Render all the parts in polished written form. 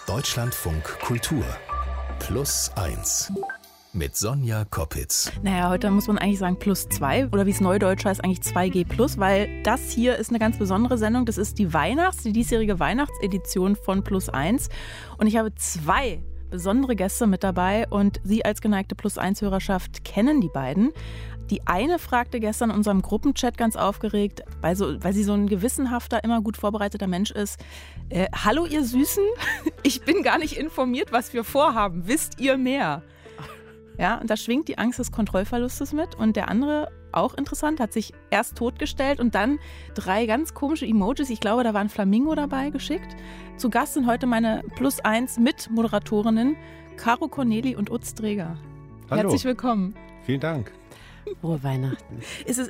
Deutschlandfunk Kultur Plus 1 mit Sonja Koppitz. Naja, heute muss man eigentlich sagen Plus 2 oder wie es Neudeutsch heißt, eigentlich 2G Plus, weil das hier ist eine ganz besondere Sendung. Das ist die diesjährige Weihnachtsedition von Plus 1 und ich habe zwei besondere Gäste mit dabei und Sie als geneigte Plus 1-Hörerschaft kennen die beiden. Die eine fragte gestern in unserem Gruppenchat ganz aufgeregt, weil sie so ein gewissenhafter, immer gut vorbereiteter Mensch ist. Hallo ihr Süßen, ich bin gar nicht informiert, was wir vorhaben. Wisst ihr mehr? Ja, und da schwingt die Angst des Kontrollverlustes mit. Und der andere, auch interessant, hat sich erst totgestellt und dann 3 ganz komische Emojis, ich glaube, da war ein Flamingo dabei, geschickt. Zu Gast sind heute meine Plus 1 Mitmoderatorinnen Caro Corneli und Utz Dreger. Hallo. Herzlich willkommen. Vielen Dank. Frohe Weihnachten.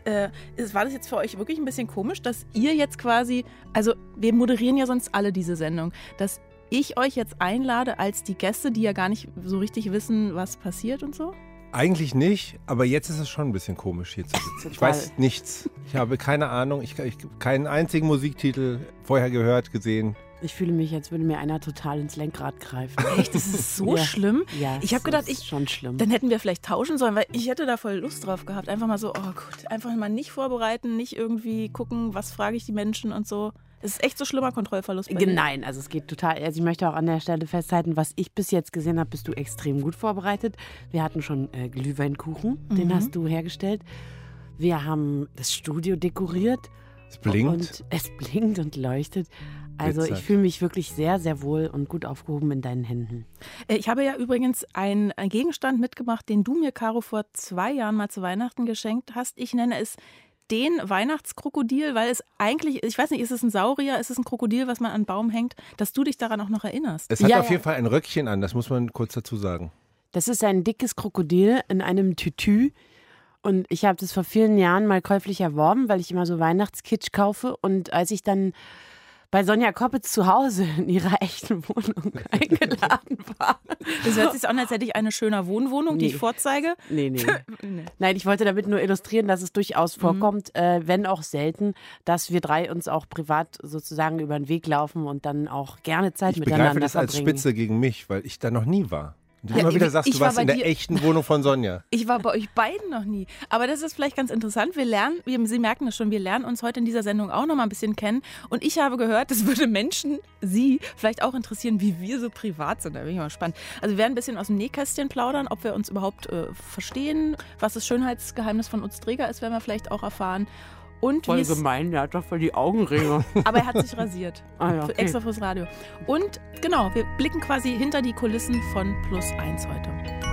War das jetzt für euch wirklich ein bisschen komisch, dass ihr jetzt quasi, also wir moderieren ja sonst alle diese Sendung, dass ich euch jetzt einlade als die Gäste, die ja gar nicht so richtig wissen, was passiert und so? Eigentlich nicht, aber jetzt ist es schon ein bisschen komisch hier zu sitzen. Ich weiß nichts. Ich habe keine Ahnung. Ich habe keinen einzigen Musiktitel vorher gehört, gesehen. Ich fühle mich, als würde mir einer total ins Lenkrad greifen. Echt, das ist so schlimm? Ja, ich habe gedacht, ist schon schlimm. Dann hätten wir vielleicht tauschen sollen, weil ich hätte da voll Lust drauf gehabt. Einfach mal so, oh gut, einfach mal nicht vorbereiten, nicht irgendwie gucken, was frage ich die Menschen und so. Es ist echt so schlimmer Kontrollverlust bei dir. Nein, also es geht total. Also ich möchte auch an der Stelle festhalten, was ich bis jetzt gesehen habe, bist du extrem gut vorbereitet. Wir hatten schon Glühweinkuchen, den hast du hergestellt. Wir haben das Studio dekoriert. Es blinkt. Und es blinkt und leuchtet. Also Glitzert. ich fühle mich wirklich sehr, sehr wohl und gut aufgehoben in deinen Händen. Ich habe ja übrigens einen Gegenstand mitgebracht, den du mir, Caro, vor 2 Jahren mal zu Weihnachten geschenkt hast. Ich nenne es den Weihnachtskrokodil, weil es eigentlich, ich weiß nicht, ist es ein Saurier, ist es ein Krokodil, was man an den Baum hängt, dass du dich daran auch noch erinnerst? Es hat auf jeden Fall ein Röckchen an, das muss man kurz dazu sagen. Das ist ein dickes Krokodil in einem Tütü. Und ich habe das vor vielen Jahren mal käuflich erworben, weil ich immer so Weihnachtskitsch kaufe. Und als ich dann bei Sonja Koppitz zu Hause in ihrer echten Wohnung eingeladen war. Das hört sich an, als hätte ich eine schöne Wohnwohnung, die ich vorzeige. Nee. Nein, ich wollte damit nur illustrieren, dass es durchaus vorkommt, wenn auch selten, dass wir 3 uns auch privat sozusagen über den Weg laufen und dann auch gerne Zeit miteinander verbringen. Ich begreife das als Spitze gegen mich, weil ich da noch nie war. Und du immer wieder sagst, du warst in der echten Wohnung von Sonja. Ich war bei euch beiden noch nie. Aber das ist vielleicht ganz interessant. Sie merken das schon, wir lernen uns heute in dieser Sendung auch noch mal ein bisschen kennen. Und ich habe gehört, das würde Menschen, Sie, vielleicht auch interessieren, wie wir so privat sind. Da bin ich mal gespannt. Also wir werden ein bisschen aus dem Nähkästchen plaudern, ob wir uns überhaupt verstehen. Was das Schönheitsgeheimnis von Utz Dreger ist, werden wir vielleicht auch erfahren. Und voll gemein, der hat doch voll die Augenringe. Aber er hat sich rasiert. Okay. Extra fürs Radio. Und genau, wir blicken quasi hinter die Kulissen von Plus 1 heute.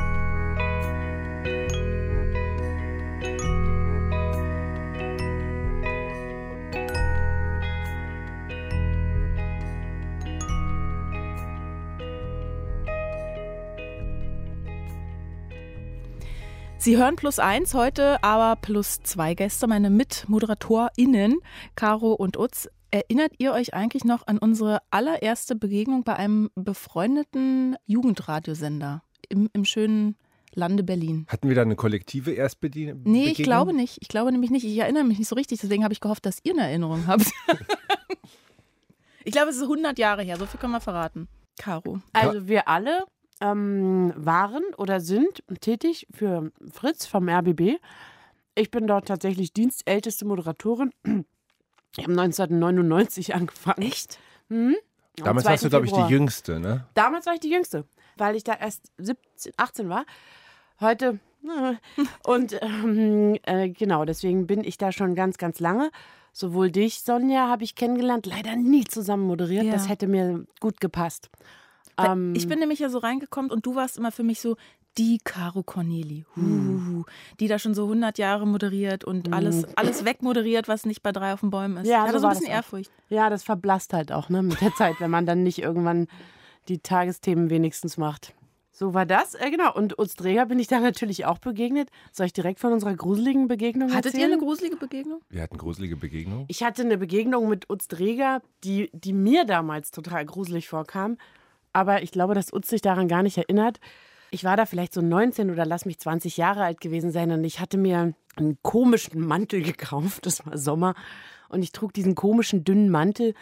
Sie hören Plus 1 heute, aber Plus 2 Gäste, meine MitmoderatorInnen, Caro und Utz. Erinnert ihr euch eigentlich noch an unsere allererste Begegnung bei einem befreundeten Jugendradiosender im schönen Lande Berlin? Hatten wir da eine kollektive Erstbegegnung? Nee, ich glaube nicht. Ich glaube nämlich nicht. Ich erinnere mich nicht so richtig. Deswegen habe ich gehofft, dass ihr eine Erinnerung habt. Ich glaube, es ist 100 Jahre her. So viel können wir verraten. Caro. Also wir alle waren oder sind tätig für Fritz vom RBB. Ich bin dort tatsächlich dienstälteste Moderatorin. Ich habe 1999 angefangen. Echt? Damals warst du, glaube ich, die Jüngste, ne? Damals war ich die Jüngste, weil ich da erst 18 war. Heute, und genau, deswegen bin ich da schon ganz, ganz lange. Sowohl dich, Sonja, habe ich kennengelernt, leider nie zusammen moderiert. Ja. Das hätte mir gut gepasst. Ich bin nämlich ja so reingekommen und du warst immer für mich so die Caro Corneli, die da schon so 100 Jahre moderiert und alles wegmoderiert, was nicht bei 3 auf den Bäumen ist. Ja, ich hatte so ein bisschen Ehrfurcht. Ja, das verblasst halt auch, ne, mit der Zeit, wenn man dann nicht irgendwann die Tagesthemen wenigstens macht. So war das, genau. Und Utz Dreger bin ich da natürlich auch begegnet. Soll ich direkt von unserer gruseligen Begegnung erzählen? Hattet ihr eine gruselige Begegnung? Wir hatten gruselige Begegnungen. Ich hatte eine Begegnung mit Utz Dreger, die mir damals total gruselig vorkam. Aber ich glaube, dass Utz sich daran gar nicht erinnert. Ich war da vielleicht so 19 oder lass mich 20 Jahre alt gewesen sein und ich hatte mir einen komischen Mantel gekauft. Das war Sommer. Und ich trug diesen komischen, dünnen Mantel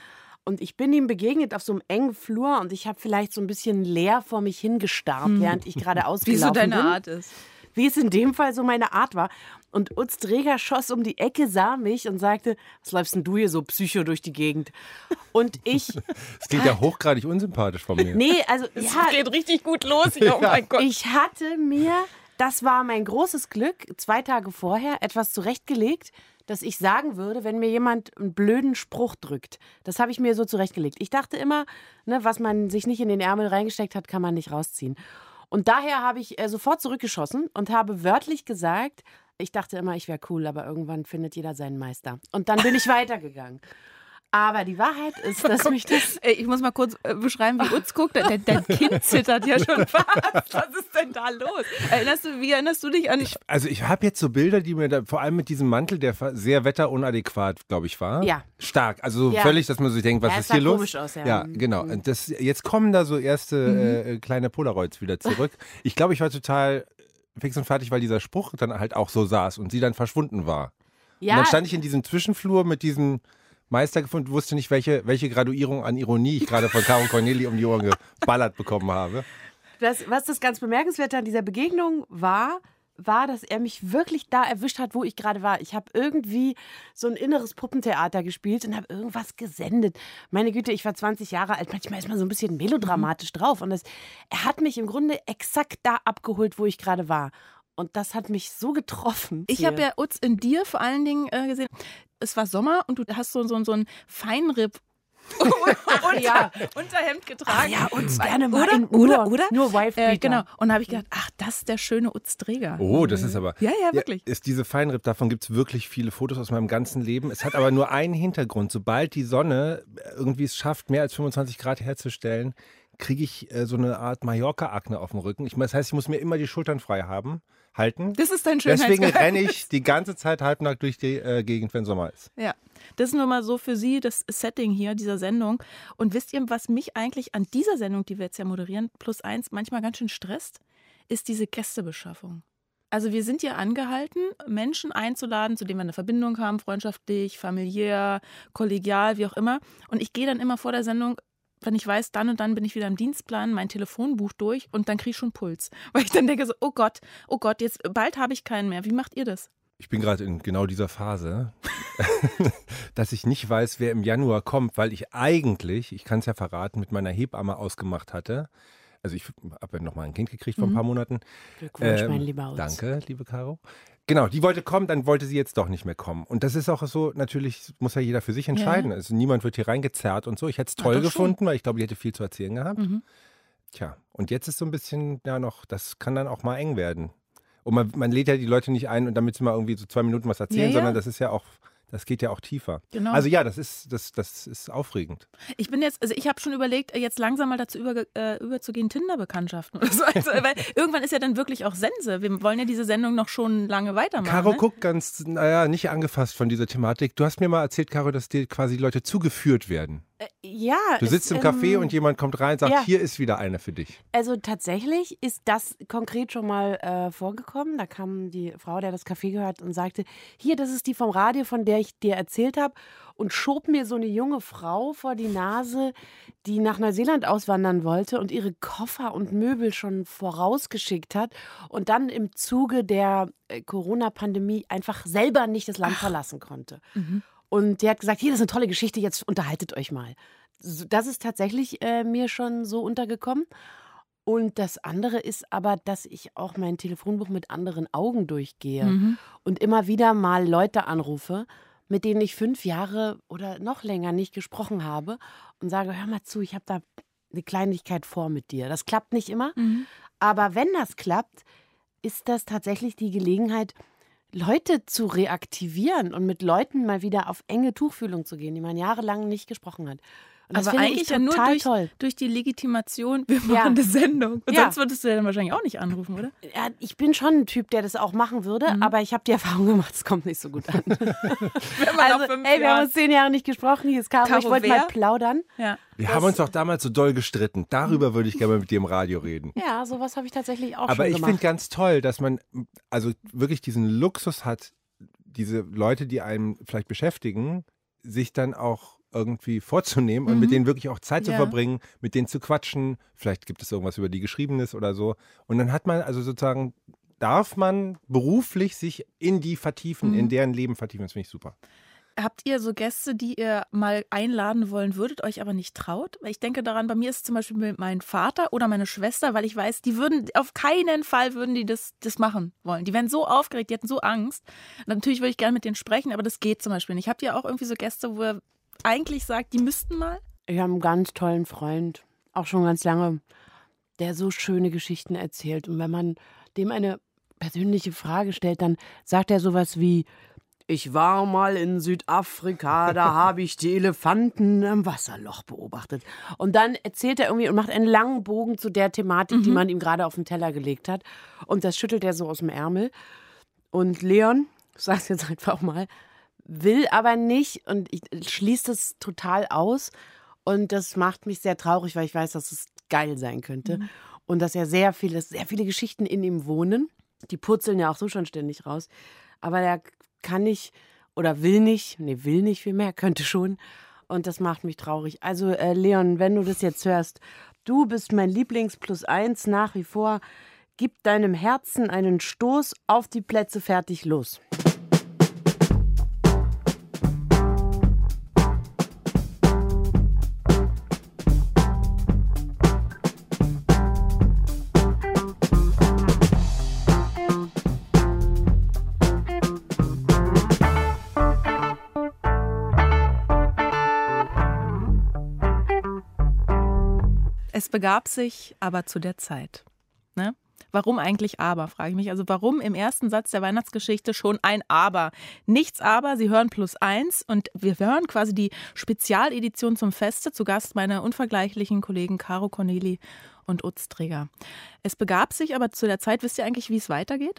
Und ich bin ihm begegnet auf so einem engen Flur und ich habe vielleicht so ein bisschen leer vor mich hingestarrt, während ich gerade ausgelaufen bin. Wie so deine Art ist. Wie es in dem Fall so meine Art war. Und Utz Dreger schoss um die Ecke, sah mich und sagte, was läufst denn du hier so psycho durch die Gegend? Und ich... Das klingt ja hochgradig unsympathisch von mir. Nee, also... Es geht richtig gut los hier, oh mein Gott. Ich hatte mir, das war mein großes Glück, 2 Tage vorher etwas zurechtgelegt, dass ich sagen würde, wenn mir jemand einen blöden Spruch drückt. Das habe ich mir so zurechtgelegt. Ich dachte immer, ne, was man sich nicht in den Ärmel reingesteckt hat, kann man nicht rausziehen. Und daher habe ich sofort zurückgeschossen und habe wörtlich gesagt, ich dachte immer, ich wäre cool, aber irgendwann findet jeder seinen Meister. Und dann bin ich weitergegangen. Aber die Wahrheit ist, dass mich das... Ich muss mal kurz beschreiben, wie Utz guckt. Dein Kind zittert ja schon fast. Was ist denn da los? Wie erinnerst du dich an... Ich habe jetzt so Bilder, die mir da, vor allem mit diesem Mantel, der sehr wetterunadäquat, glaube ich, war. Ja. Stark. Also völlig, dass man sich denkt, was ist hier los? Komisch aus, ja. Ja, genau. Und jetzt kommen da so erste kleine Polaroids wieder zurück. Ich glaube, ich war total fix und fertig, weil dieser Spruch dann halt auch so saß und sie dann verschwunden war. Ja. Und dann stand ich in diesem Zwischenflur mit diesem Meister gefunden, wusste nicht, welche Graduierung an Ironie ich gerade von Caro Corneli um die Ohren geballert bekommen habe. Was das ganz Bemerkenswerte an dieser Begegnung war, dass er mich wirklich da erwischt hat, wo ich gerade war. Ich habe irgendwie so ein inneres Puppentheater gespielt und habe irgendwas gesendet. Meine Güte, ich war 20 Jahre alt, manchmal ist man so ein bisschen melodramatisch drauf. Und er hat mich im Grunde exakt da abgeholt, wo ich gerade war. Und das hat mich so getroffen. Ich habe ja Utz in dir vor allen Dingen gesehen. Es war Sommer und du hast so ein Feinripp Unterhemd getragen. Ja, Utz gerne mal oder? Nur Wife-Beater. Genau. Und da habe ich gedacht, ach, das ist der schöne Utz Dreger. Oh, das ist aber... Ja, wirklich. Ist diese Feinripp, davon gibt es wirklich viele Fotos aus meinem ganzen Leben. Es hat aber nur einen Hintergrund. Sobald die Sonne irgendwie es schafft, mehr als 25 Grad herzustellen, kriege ich so eine Art Mallorca-Akne auf dem Rücken. Das heißt, ich muss mir immer die Schultern frei halten. Das ist dein Schönheitsgeheimnis. Deswegen renne ich die ganze Zeit halbnackt durch die Gegend, wenn Sommer ist. Ja, das ist nur mal so für Sie das Setting hier dieser Sendung. Und wisst ihr, was mich eigentlich an dieser Sendung, die wir jetzt ja moderieren, +1, manchmal ganz schön stresst, ist diese Gästebeschaffung. Also wir sind ja angehalten, Menschen einzuladen, zu denen wir eine Verbindung haben, freundschaftlich, familiär, kollegial, wie auch immer. Und ich gehe dann immer vor der Sendung, wenn ich weiß, dann und dann bin ich wieder im Dienstplan, mein Telefonbuch durch und dann kriege ich schon Puls. Weil ich dann denke so, oh Gott, jetzt bald habe ich keinen mehr. Wie macht ihr das? Ich bin gerade in genau dieser Phase, dass ich nicht weiß, wer im Januar kommt, weil ich eigentlich, ich kann es ja verraten, mit meiner Hebamme ausgemacht hatte. Also ich habe ja noch mal ein Kind gekriegt vor ein paar Monaten. Glückwunsch, mein lieber Utz. Danke, liebe Caro. Genau, die wollte kommen, dann wollte sie jetzt doch nicht mehr kommen. Und das ist auch so, natürlich muss ja jeder für sich entscheiden. Ja. Also niemand wird hier reingezerrt und so. Ich hätte es toll gefunden, weil ich glaube, die hätte viel zu erzählen gehabt. Tja, und jetzt ist so ein bisschen, das kann dann auch mal eng werden. Und man lädt ja die Leute nicht ein, und damit sie mal irgendwie so 2 Minuten was erzählen, sondern das ist ja auch... Das geht ja auch tiefer. Genau. Also ja, das ist aufregend. Ich habe schon überlegt, jetzt langsam mal dazu überzugehen, Tinder-Bekanntschaften oder so. Also, weil irgendwann ist ja dann wirklich auch Sense. Wir wollen ja diese Sendung noch schon lange weitermachen. Caro guckt ganz, nicht angefasst von dieser Thematik. Du hast mir mal erzählt, Caro, dass dir quasi die Leute zugeführt werden. Ja. Du sitzt im Café und jemand kommt rein und sagt, hier ist wieder einer für dich. Also tatsächlich ist das konkret schon mal vorgekommen. Da kam die Frau, der das Café gehört, und sagte, hier, das ist die vom Radio, von der ich dir erzählt habe, und schob mir so eine junge Frau vor die Nase, die nach Neuseeland auswandern wollte und ihre Koffer und Möbel schon vorausgeschickt hat und dann im Zuge der Corona-Pandemie einfach selber nicht das Land verlassen konnte. Und die hat gesagt, hier, das ist eine tolle Geschichte, jetzt unterhaltet euch mal. Das ist tatsächlich mir schon so untergekommen. Und das andere ist aber, dass ich auch mein Telefonbuch mit anderen Augen durchgehe und immer wieder mal Leute anrufe, mit denen ich 5 Jahre oder noch länger nicht gesprochen habe, und sage, hör mal zu, ich habe da eine Kleinigkeit vor mit dir. Das klappt nicht immer, aber wenn das klappt, ist das tatsächlich die Gelegenheit, Leute zu reaktivieren und mit Leuten mal wieder auf enge Tuchfühlung zu gehen, die man jahrelang nicht gesprochen hat. Und das aber finde eigentlich ich total ja nur toll. Durch die Legitimation, wir machen eine Sendung. Und sonst würdest du ja dann wahrscheinlich auch nicht anrufen, oder? Ja, ich bin schon ein Typ, der das auch machen würde, aber ich habe die Erfahrung gemacht, es kommt nicht so gut an. Wir haben uns 10 Jahre nicht gesprochen, hier ist Caro, ich wollte mal plaudern. Ja. Wir haben uns doch damals so doll gestritten. Darüber würde ich gerne mal mit dir im Radio reden. Ja, sowas habe ich tatsächlich auch aber schon gemacht. Aber ich finde ganz toll, dass man also wirklich diesen Luxus hat, diese Leute, die einen vielleicht beschäftigen, sich dann auch irgendwie vorzunehmen und mit denen wirklich auch Zeit zu verbringen, mit denen zu quatschen. Vielleicht gibt es irgendwas über die Geschriebenes oder so. Und dann hat man also sozusagen, darf man beruflich sich in die vertiefen, in deren Leben vertiefen. Das finde ich super. Habt ihr so Gäste, die ihr mal einladen wollen würdet, euch aber nicht traut? Weil ich denke daran, bei mir ist es zum Beispiel mein Vater oder meine Schwester, weil ich weiß, die würden auf keinen Fall würden die das machen wollen. Die wären so aufgeregt, die hätten so Angst. Und natürlich würde ich gerne mit denen sprechen, aber das geht zum Beispiel nicht. Habt ihr auch irgendwie so Gäste, wo ihr eigentlich sagt, die müssten mal? Ich habe einen ganz tollen Freund, auch schon ganz lange, der so schöne Geschichten erzählt. Und wenn man dem eine persönliche Frage stellt, dann sagt er sowas wie: Ich war mal in Südafrika, da habe ich die Elefanten im Wasserloch beobachtet. Und dann erzählt er irgendwie und macht einen langen Bogen zu der Thematik, die man ihm gerade auf den Teller gelegt hat. Und das schüttelt er so aus dem Ärmel. Und Leon, ich sag's jetzt einfach mal, will aber nicht und ich schließe das total aus. Und das macht mich sehr traurig, weil ich weiß, dass es geil sein könnte. Und dass er sehr viele Geschichten in ihm wohnen. Die purzeln ja auch so schon ständig raus. Aber der kann nicht oder will nicht vielmehr, könnte schon. Und das macht mich traurig. Also Leon, wenn du das jetzt hörst, du bist mein Lieblings+1 nach wie vor. Gib deinem Herzen einen Stoß, auf die Plätze, fertig, los. Es begab sich aber zu der Zeit. Ne? Warum eigentlich aber, frage ich mich. Also warum im ersten Satz der Weihnachtsgeschichte schon ein Aber? Nichts aber, Sie hören +1 und wir hören quasi die Spezialedition zum Feste. Zu Gast meine unvergleichlichen Kollegen Caro Corneli und Utz Träger. Es begab sich aber zu der Zeit, wisst ihr eigentlich, wie es weitergeht?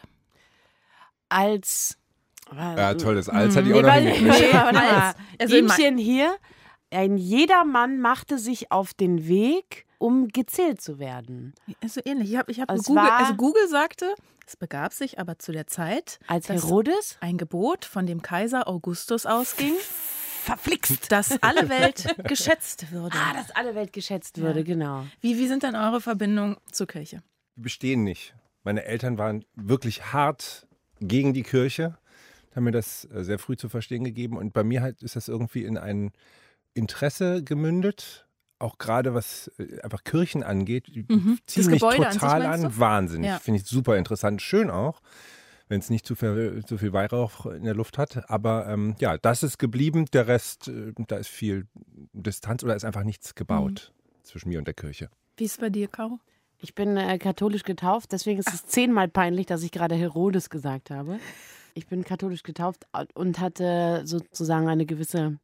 Ja, tolles Als hatte ich auch noch hingekriegt. Also Liebchen hier, ein jedermann machte sich auf den Weg, um gezählt zu werden. So ähnlich. Ich hab Google, Google sagte, es begab sich aber zu der Zeit, als Herodes ein Gebot von dem Kaiser Augustus ausging, verflixt, dass alle Welt geschätzt würde. Dass alle Welt geschätzt würde, genau. Wie sind denn eure Verbindungen zur Kirche? Die bestehen nicht. Meine Eltern waren wirklich hart gegen die Kirche, haben mir das sehr früh zu verstehen gegeben. Und bei mir halt ist das irgendwie in ein Interesse gemündet. Auch gerade was einfach Kirchen angeht, ziehen mich total an. Wahnsinnig. Ja. Finde ich super interessant. Schön auch, wenn es nicht zu viel Weihrauch in der Luft hat. Aber ja, das ist geblieben. Der Rest, da ist viel Distanz oder ist einfach nichts gebaut zwischen mir und der Kirche. Wie ist es bei dir, Caro? Ich bin katholisch getauft, deswegen ist es 10-mal peinlich, dass ich gerade Herodes gesagt habe. Ich bin katholisch getauft und hatte sozusagen eine gewisse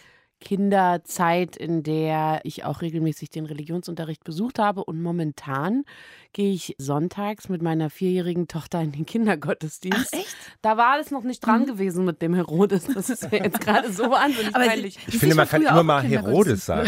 Kinderzeit, in der ich auch regelmäßig den Religionsunterricht besucht habe. Und momentan gehe ich sonntags mit meiner 4-jährigen Tochter in den Kindergottesdienst. Ach, echt? Da war alles noch nicht dran gewesen mit dem Herodes. Das ist mir jetzt gerade so wahnsinnig peinlich. Ich finde, man kann immer mal Herodes sagen.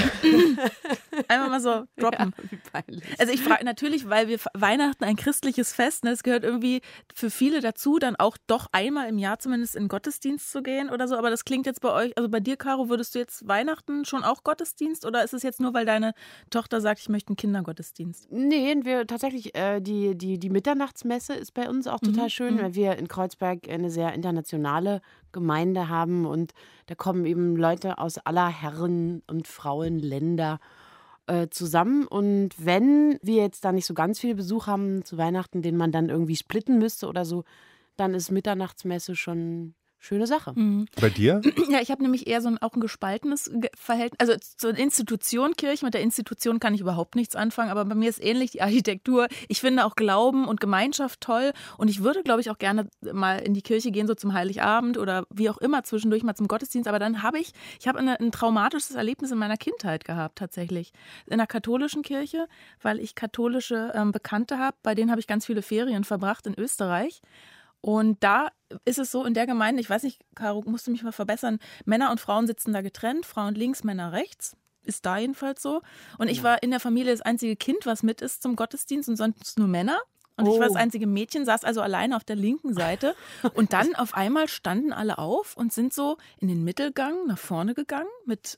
Einmal mal so droppen. Ja, wie peinlich. Also ich frage natürlich, weil wir Weihnachten ein christliches Fest, ne, es gehört irgendwie für viele dazu, dann auch doch einmal im Jahr zumindest in Gottesdienst zu gehen oder so. Aber das klingt jetzt bei euch, also bei dir, Caro, würdest du jetzt Weihnachten schon auch Gottesdienst oder ist es jetzt nur, weil deine Tochter sagt, ich möchte einen Kindergottesdienst? Nee, wir tatsächlich, die Mitternachtsmesse ist bei uns auch total schön, weil wir in Kreuzberg eine sehr internationale Gemeinde haben und da kommen eben Leute aus aller Herren- und Frauenländer zusammen. Und wenn wir jetzt da nicht so ganz viel Besuch haben zu Weihnachten, den man dann irgendwie splitten müsste oder so, dann ist Mitternachtsmesse schon schöne Sache. Bei dir? Ja, ich habe nämlich eher auch ein gespaltenes Verhältnis. Also zur Institution Kirche, mit der Institution kann ich überhaupt nichts anfangen, aber bei mir ist ähnlich die Architektur. Ich finde auch Glauben und Gemeinschaft toll und ich würde, glaube ich, auch gerne mal in die Kirche gehen, so zum Heiligabend oder wie auch immer, zwischendurch mal zum Gottesdienst. Aber dann habe ich ein traumatisches Erlebnis in meiner Kindheit gehabt, tatsächlich. In der katholischen Kirche, weil ich katholische Bekannte habe, bei denen habe ich ganz viele Ferien verbracht in Österreich. Und da ist es so, in der Gemeinde, ich weiß nicht, Caro, musst du mich mal verbessern, Männer und Frauen sitzen da getrennt, Frauen links, Männer rechts. Ist da jedenfalls so. Und ich war in der Familie das einzige Kind, was mit ist zum Gottesdienst und sonst nur Männer. Und ich war das einzige Mädchen, saß also alleine auf der linken Seite. Und dann auf einmal standen alle auf und sind so in den Mittelgang nach vorne gegangen mit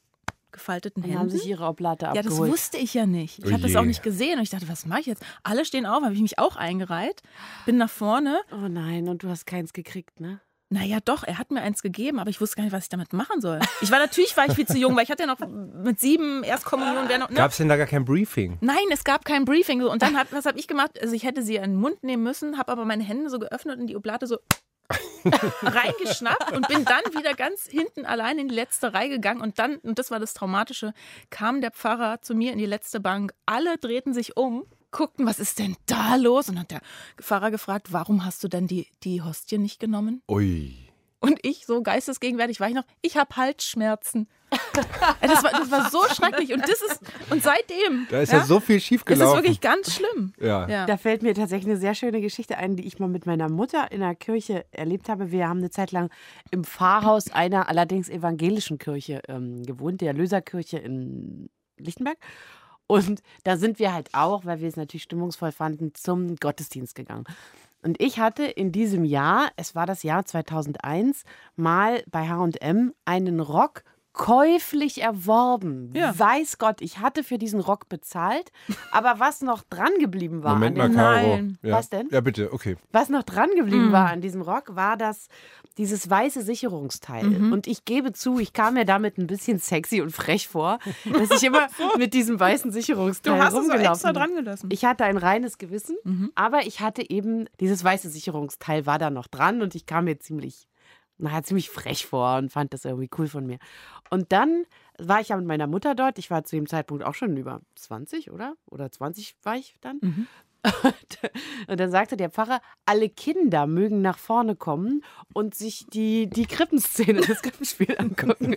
gefalteten Und Händen. haben sich ihre Oblate Ja, abgeholt. das wusste ich ja nicht. Ich habe das auch nicht gesehen. Und ich dachte, was mache ich jetzt? Alle stehen auf, habe ich mich auch eingereiht, bin nach vorne. Oh nein, und du hast keins gekriegt, ne? Naja, doch, er hat mir eins gegeben, aber ich wusste gar nicht, was ich damit machen soll. Natürlich war ich viel zu jung, weil ich hatte ja noch mit 7 Erstkommunion. Ne? Gab es denn da gar kein Briefing? Nein, es gab kein Briefing. Und dann, was habe ich gemacht? Also ich hätte sie in den Mund nehmen müssen, habe aber meine Hände so geöffnet und in die Oblate so reingeschnappt und bin dann wieder ganz hinten allein in die letzte Reihe gegangen. Und dann, und das war das Traumatische, kam der Pfarrer zu mir in die letzte Bank. Alle drehten sich um, guckten, was ist denn da los? Und dann hat der Pfarrer gefragt, warum hast du denn die Hostie nicht genommen? Ui. Und ich, so geistesgegenwärtig war ich noch, ich habe Halsschmerzen. Das war so schrecklich. Und seitdem. Da ist ja so viel schiefgelaufen. Das ist wirklich ganz schlimm. Ja. Da fällt mir tatsächlich eine sehr schöne Geschichte ein, die ich mal mit meiner Mutter in der Kirche erlebt habe. Wir haben eine Zeit lang im Pfarrhaus einer allerdings evangelischen Kirche gewohnt, der Löserkirche in Lichtenberg. Und da sind wir halt auch, weil wir es natürlich stimmungsvoll fanden, zum Gottesdienst gegangen. Und ich hatte in diesem Jahr, es war das Jahr 2001, mal bei H&M einen Rock käuflich erworben. Ja. Weiß Gott, ich hatte für diesen Rock bezahlt, aber was noch dran geblieben war Moment an mal, dem Caro. Nein. Ja. Was denn? Ja, bitte, okay. Was noch dran geblieben war an diesem Rock, war dieses weiße Sicherungsteil. Und ich gebe zu, ich kam mir damit ein bisschen sexy und frech vor, dass ich immer mit diesem weißen Sicherungsteil Du hast es so rumgelaufen extra bin. dran gelassen. Ich hatte ein reines Gewissen, aber ich hatte eben, dieses weiße Sicherungsteil war da noch dran und ich kam mir ziemlich frech vor und fand das irgendwie cool von mir. Und dann war ich ja mit meiner Mutter dort. Ich war zu dem Zeitpunkt auch schon über 20, oder? Oder 20 war ich dann. Und dann sagte der Pfarrer, alle Kinder mögen nach vorne kommen und sich die Krippenszene, das Krippenspiel angucken.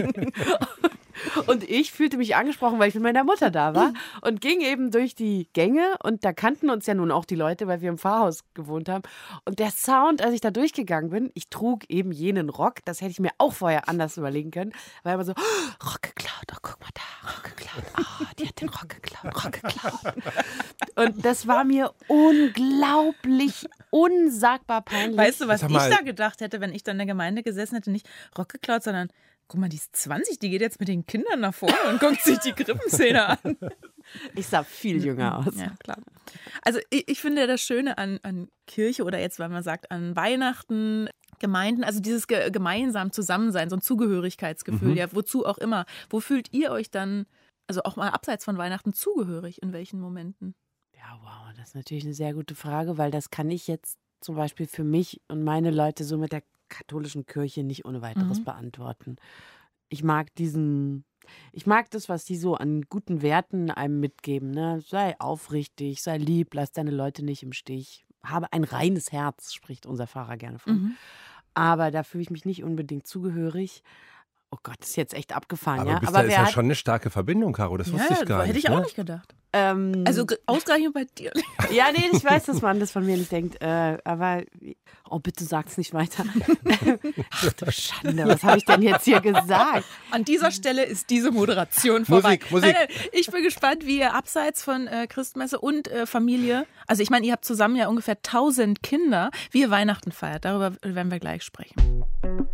Und ich fühlte mich angesprochen, weil ich mit meiner Mutter da war und ging eben durch die Gänge und da kannten uns ja nun auch die Leute, weil wir im Pfarrhaus gewohnt haben. Und der Sound, als ich da durchgegangen bin, ich trug eben jenen Rock, das hätte ich mir auch vorher anders überlegen können, war immer so, oh, Rock geklaut, oh, guck mal da, Rock geklaut, oh, die hat den Rock geklaut. Und das war mir unglaublich, unsagbar peinlich. Weißt du, was Sag ich mal- da gedacht hätte, wenn ich da in der Gemeinde gesessen hätte? Nicht Rock geklaut, sondern guck mal, die ist 20, die geht jetzt mit den Kindern nach vorne und guckt sich die Krippenszene an. Ich sah viel jünger aus. Ja, klar. Also ich finde das Schöne an Kirche oder jetzt, weil man sagt, an Weihnachten, Gemeinden, also dieses gemeinsam Zusammensein, so ein Zugehörigkeitsgefühl, ja, wozu auch immer. Wo fühlt ihr euch dann, also auch mal abseits von Weihnachten, zugehörig? In welchen Momenten? Ja, wow, das ist natürlich eine sehr gute Frage, weil das kann ich jetzt zum Beispiel für mich und meine Leute so mit der katholischen Kirche nicht ohne weiteres beantworten. Ich mag das, was die so an guten Werten einem mitgeben. Ne? Sei aufrichtig, sei lieb, lass deine Leute nicht im Stich. Habe ein reines Herz, spricht unser Pfarrer gerne von. Aber da fühle ich mich nicht unbedingt zugehörig. Oh Gott, das ist jetzt echt abgefahren, Aber ja. bis Aber da ist wer ja hat, schon eine starke Verbindung, Caro. Das wusste ich gar nicht. hätte ich auch nicht gedacht. Also ausgerechnet bei dir. ja, nee, ich weiß, dass man das von mir nicht denkt. Aber, oh, bitte sag's nicht weiter. Ach du Schande, was habe ich denn jetzt hier gesagt? An dieser Stelle ist diese Moderation vorbei. Musik. Nein, ich bin gespannt, wie ihr abseits von Christmesse und Familie, also ich meine, ihr habt zusammen ja ungefähr 1000 Kinder, wie ihr Weihnachten feiert. Darüber werden wir gleich sprechen.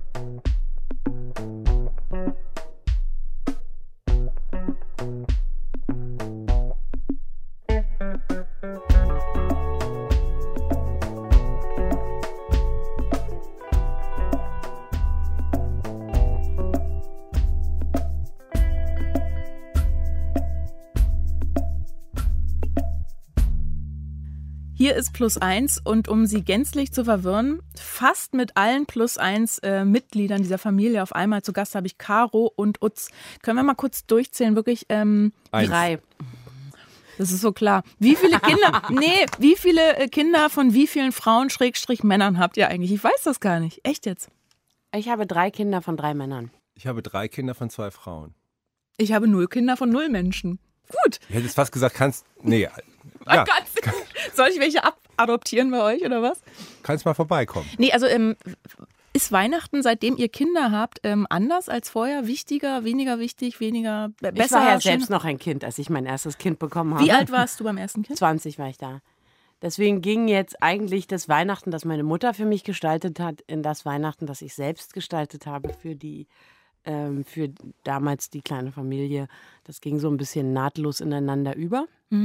Hier ist +1 und um Sie gänzlich zu verwirren, fast mit allen +1 Mitgliedern dieser Familie auf einmal zu Gast habe ich Caro und Utz. Können wir mal kurz durchzählen, wirklich? 3. Das ist so klar. Wie viele Kinder von wie vielen Frauen / Männern habt ihr eigentlich? Ich weiß das gar nicht. Echt jetzt? Ich habe 3 Kinder von 3 Männern. Ich habe 3 Kinder von 2 Frauen. Ich habe 0 Kinder von 0 Menschen. Gut. Ich hätte jetzt fast gesagt, nee, ja, Soll ich welche adoptieren bei euch oder was? kannst mal vorbeikommen. Nee, also ist Weihnachten, seitdem ihr Kinder habt, anders als vorher? Wichtiger, weniger wichtig, weniger, besser? Ich war ja schöner? selbst noch ein Kind, als ich mein erstes Kind bekommen habe. Wie alt warst du beim ersten Kind? 20 war ich da. Deswegen ging jetzt eigentlich das Weihnachten, das meine Mutter für mich gestaltet hat, in das Weihnachten, das ich selbst gestaltet habe für die für damals die kleine Familie. Das ging so ein bisschen nahtlos ineinander über.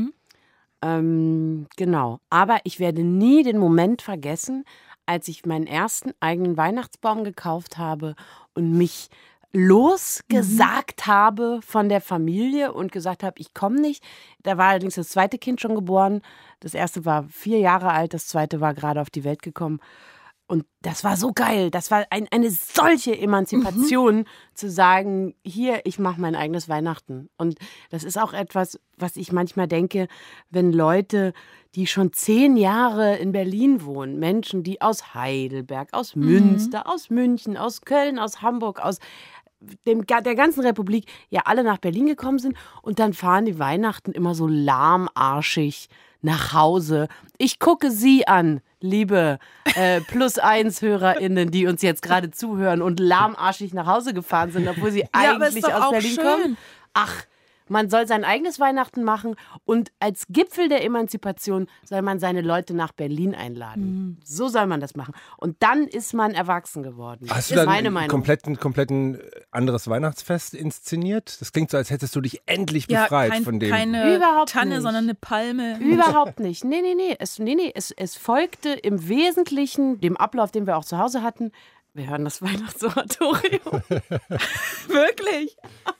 Genau. Aber ich werde nie den Moment vergessen, als ich meinen ersten eigenen Weihnachtsbaum gekauft habe und mich losgesagt habe von der Familie und gesagt habe, ich komme nicht. Da war allerdings das zweite Kind schon geboren. Das erste war 4 Jahre alt, das zweite war gerade auf die Welt gekommen. Und das war so geil. Das war eine solche Emanzipation, zu sagen, hier, ich mache mein eigenes Weihnachten. Und das ist auch etwas, was ich manchmal denke, wenn Leute, die schon 10 Jahre in Berlin wohnen, Menschen, die aus Heidelberg, aus Münster, aus München, aus Köln, aus Hamburg, aus der ganzen Republik, ja alle nach Berlin gekommen sind und dann fahren die Weihnachten immer so lahmarschig nach Hause. Ich gucke Sie an, liebe +1-HörerInnen, die uns jetzt gerade zuhören und lahmarschig nach Hause gefahren sind, obwohl sie eigentlich aus Berlin kommen. Ach, man soll sein eigenes Weihnachten machen und als Gipfel der Emanzipation soll man seine Leute nach Berlin einladen. So soll man das machen. Und dann ist man erwachsen geworden. Hast du dann ein kompletten anderes Weihnachtsfest inszeniert? Das klingt so, als hättest du dich endlich befreit von dem. Keine Überhaupt Tanne, nicht. Sondern eine Palme. Überhaupt nicht. Nee. Es folgte im Wesentlichen dem Ablauf, den wir auch zu Hause hatten. Wir hören das Weihnachtsoratorium. Wirklich?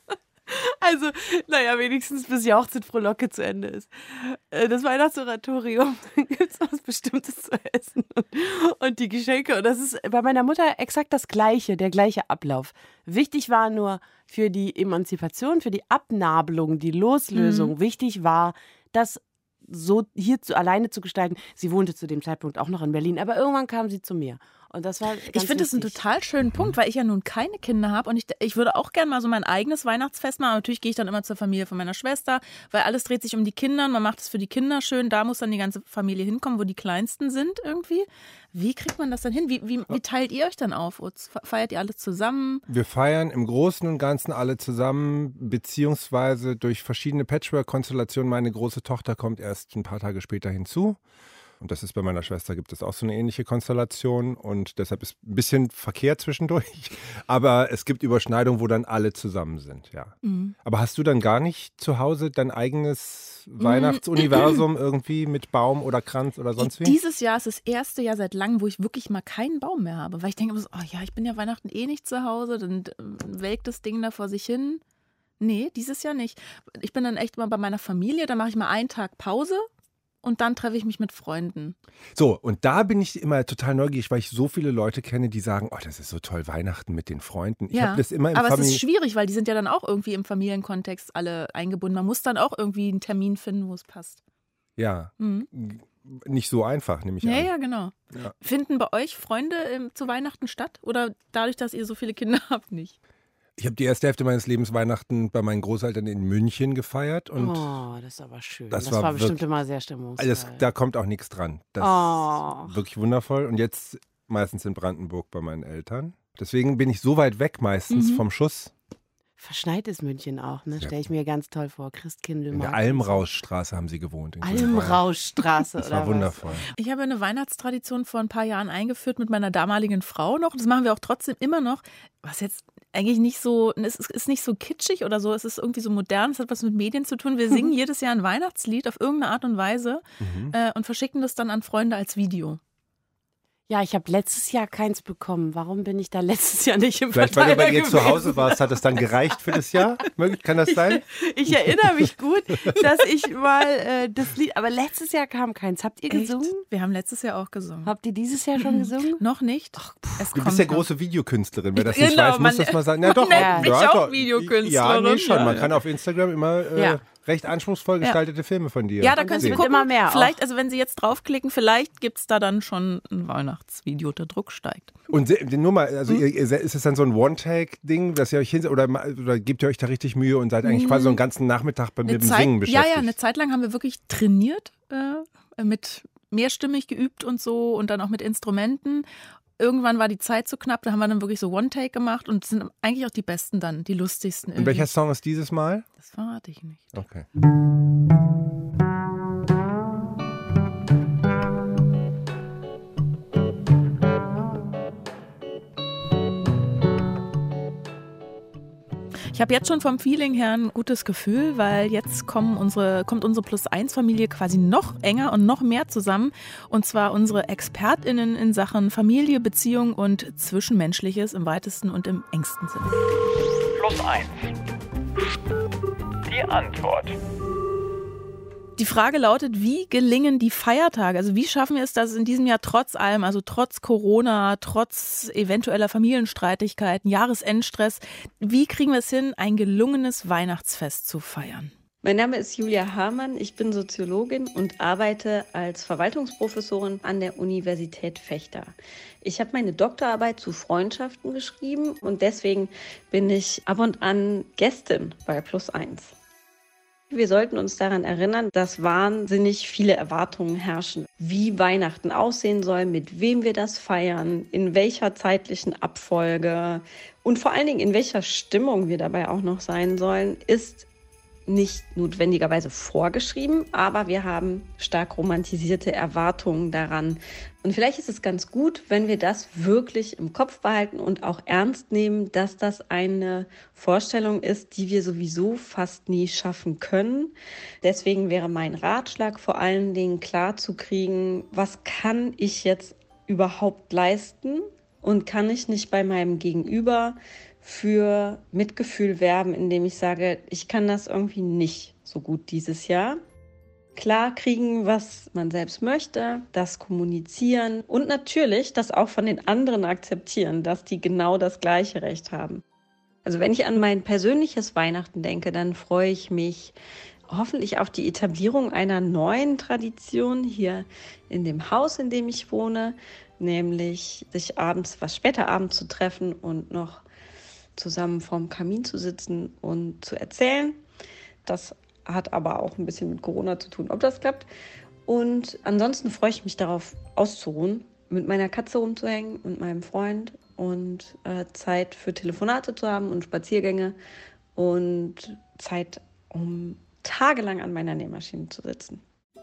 Also, naja, wenigstens bis Jauchzit Frohlocke zu Ende ist. Das Weihnachtsoratorium, gibt es was Bestimmtes zu essen und die Geschenke. Und das ist bei meiner Mutter exakt das Gleiche, der gleiche Ablauf. Wichtig war nur für die Emanzipation, für die Abnabelung, die Loslösung, wichtig war, das so hier alleine zu gestalten. Sie wohnte zu dem Zeitpunkt auch noch in Berlin, aber irgendwann kam sie zu mir. Und das war ganz Ich finde das einen total schönen Punkt, weil ich ja nun keine Kinder habe und ich würde auch gerne mal so mein eigenes Weihnachtsfest machen. Aber natürlich gehe ich dann immer zur Familie von meiner Schwester, weil alles dreht sich um die Kinder und man macht es für die Kinder schön. Da muss dann die ganze Familie hinkommen, wo die Kleinsten sind irgendwie. Wie kriegt man das dann hin? Wie teilt ihr euch dann auf? Feiert ihr alle zusammen? Wir feiern im Großen und Ganzen alle zusammen, beziehungsweise durch verschiedene Patchwork-Konstellationen. Meine große Tochter kommt erst ein paar Tage später hinzu. Und das ist bei meiner Schwester, gibt es auch so eine ähnliche Konstellation und deshalb ist ein bisschen Verkehr zwischendurch. Aber es gibt Überschneidungen, wo dann alle zusammen sind, ja. Aber hast du dann gar nicht zu Hause dein eigenes Weihnachtsuniversum irgendwie mit Baum oder Kranz oder sonst wie? Dieses Jahr ist das erste Jahr seit langem, wo ich wirklich mal keinen Baum mehr habe. Weil ich denke, ich bin ja Weihnachten eh nicht zu Hause, dann welkt das Ding da vor sich hin. Nee, dieses Jahr nicht. Ich bin dann echt mal bei meiner Familie, da mache ich mal einen Tag Pause. Und dann treffe ich mich mit Freunden. So, und da bin ich immer total neugierig, weil ich so viele Leute kenne, die sagen, oh, das ist so toll, Weihnachten mit den Freunden. Ich habe das immer im aber es ist schwierig, weil die sind ja dann auch irgendwie im Familienkontext alle eingebunden. Man muss dann auch irgendwie einen Termin finden, wo es passt. Ja, nicht so einfach, nehme ich an. Ja, genau. Ja. Finden bei euch Freunde zu Weihnachten statt? Oder dadurch, dass ihr so viele Kinder habt, nicht? Ich habe die erste Hälfte meines Lebens Weihnachten bei meinen Großeltern in München gefeiert. Und das ist aber schön. Das war bestimmt immer sehr stimmungsvoll. Da kommt auch nichts dran. Das ist wirklich wundervoll. Und jetzt meistens in Brandenburg bei meinen Eltern. Deswegen bin ich so weit weg meistens vom Schuss. Verschneit ist München auch, ne? Stelle ich mir ganz toll vor. Christkindl. In der Almrauschstraße haben sie gewohnt. Almrauschstraße, Das war wundervoll. Ich habe eine Weihnachtstradition vor ein paar Jahren eingeführt mit meiner damaligen Frau noch. Das machen wir auch trotzdem immer noch. Was jetzt eigentlich nicht so, es ist nicht so kitschig oder so, es ist irgendwie so modern, es hat was mit Medien zu tun. Wir singen jedes Jahr ein Weihnachtslied auf irgendeine Art und Weise und verschicken das dann an Freunde als Video. Ja, ich habe letztes Jahr keins bekommen. Warum bin ich da letztes Jahr nicht im Vielleicht, weil du bei ihr zu Hause warst, hat es dann gereicht für das Jahr? Kann das sein? Ich erinnere mich gut, dass ich mal das Lied, aber letztes Jahr kam keins. Habt ihr gesungen? Wir haben letztes Jahr auch gesungen. Habt ihr dieses Jahr schon gesungen? Noch nicht. Du bist ja große Videokünstlerin. Wer das nicht weiß, muss das mal sagen. Na doch, ich auch Videokünstlerin. Ja, nee, schon. Man kann auf Instagram immer recht anspruchsvoll gestaltete Filme von dir. Ja, da können Sie gucken. Immer mehr vielleicht, also wenn Sie jetzt draufklicken, vielleicht gibt es da dann schon ein Weihnachtsvideo, der Druck steigt. Und nur mal, also ist es dann so ein One-Take-Ding, dass ihr euch oder gebt ihr euch da richtig Mühe und seid eigentlich quasi so einen ganzen Nachmittag mit dem Singen beschäftigt? Ja, eine Zeit lang haben wir wirklich trainiert, mit mehrstimmig geübt und so und dann auch mit Instrumenten. Irgendwann war die Zeit zu knapp, da haben wir dann wirklich so One-Take gemacht und sind eigentlich auch die besten dann, die lustigsten. Und welcher Song ist dieses Mal? Das verrate ich nicht. Okay. habe jetzt schon vom Feeling her ein gutes Gefühl, weil jetzt kommt unsere Plus-1-Familie quasi noch enger und noch mehr zusammen. Und zwar unsere ExpertInnen in Sachen Familie, Beziehung und Zwischenmenschliches im weitesten und im engsten Sinne. Plus-1. Die Antwort. Die Frage lautet, wie gelingen die Feiertage? Also wie schaffen wir es, dass es in diesem Jahr trotz allem, also trotz Corona, trotz eventueller Familienstreitigkeiten, Jahresendstress, wie kriegen wir es hin, ein gelungenes Weihnachtsfest zu feiern? Mein Name ist Julia Hamann, ich bin Soziologin und arbeite als Verwaltungsprofessorin an der Universität Vechta. Ich habe meine Doktorarbeit zu Freundschaften geschrieben und deswegen bin ich ab und an Gästin bei Plus-1. Wir sollten uns daran erinnern, dass wahnsinnig viele Erwartungen herrschen, wie Weihnachten aussehen soll, mit wem wir das feiern, in welcher zeitlichen Abfolge und vor allen Dingen in welcher Stimmung wir dabei auch noch sein sollen, ist nicht notwendigerweise vorgeschrieben, aber wir haben stark romantisierte Erwartungen daran. Und vielleicht ist es ganz gut, wenn wir das wirklich im Kopf behalten und auch ernst nehmen, dass das eine Vorstellung ist, die wir sowieso fast nie schaffen können. Deswegen wäre mein Ratschlag vor allen Dingen klar zu kriegen, was kann ich jetzt überhaupt leisten und kann ich nicht bei meinem Gegenüber für Mitgefühl werben, indem ich sage, ich kann das irgendwie nicht so gut dieses Jahr. Klar kriegen, was man selbst möchte, das kommunizieren und natürlich das auch von den anderen akzeptieren, dass die genau das gleiche Recht haben. Also wenn ich an mein persönliches Weihnachten denke, dann freue ich mich hoffentlich auf die Etablierung einer neuen Tradition hier in dem Haus, in dem ich wohne, nämlich sich später abends zu treffen und noch zusammen vorm Kamin zu sitzen und zu erzählen. Das hat aber auch ein bisschen mit Corona zu tun, ob das klappt. Und ansonsten freue ich mich darauf, auszuruhen, mit meiner Katze rumzuhängen und meinem Freund und Zeit für Telefonate zu haben und Spaziergänge und Zeit, um tagelang an meiner Nähmaschine zu sitzen.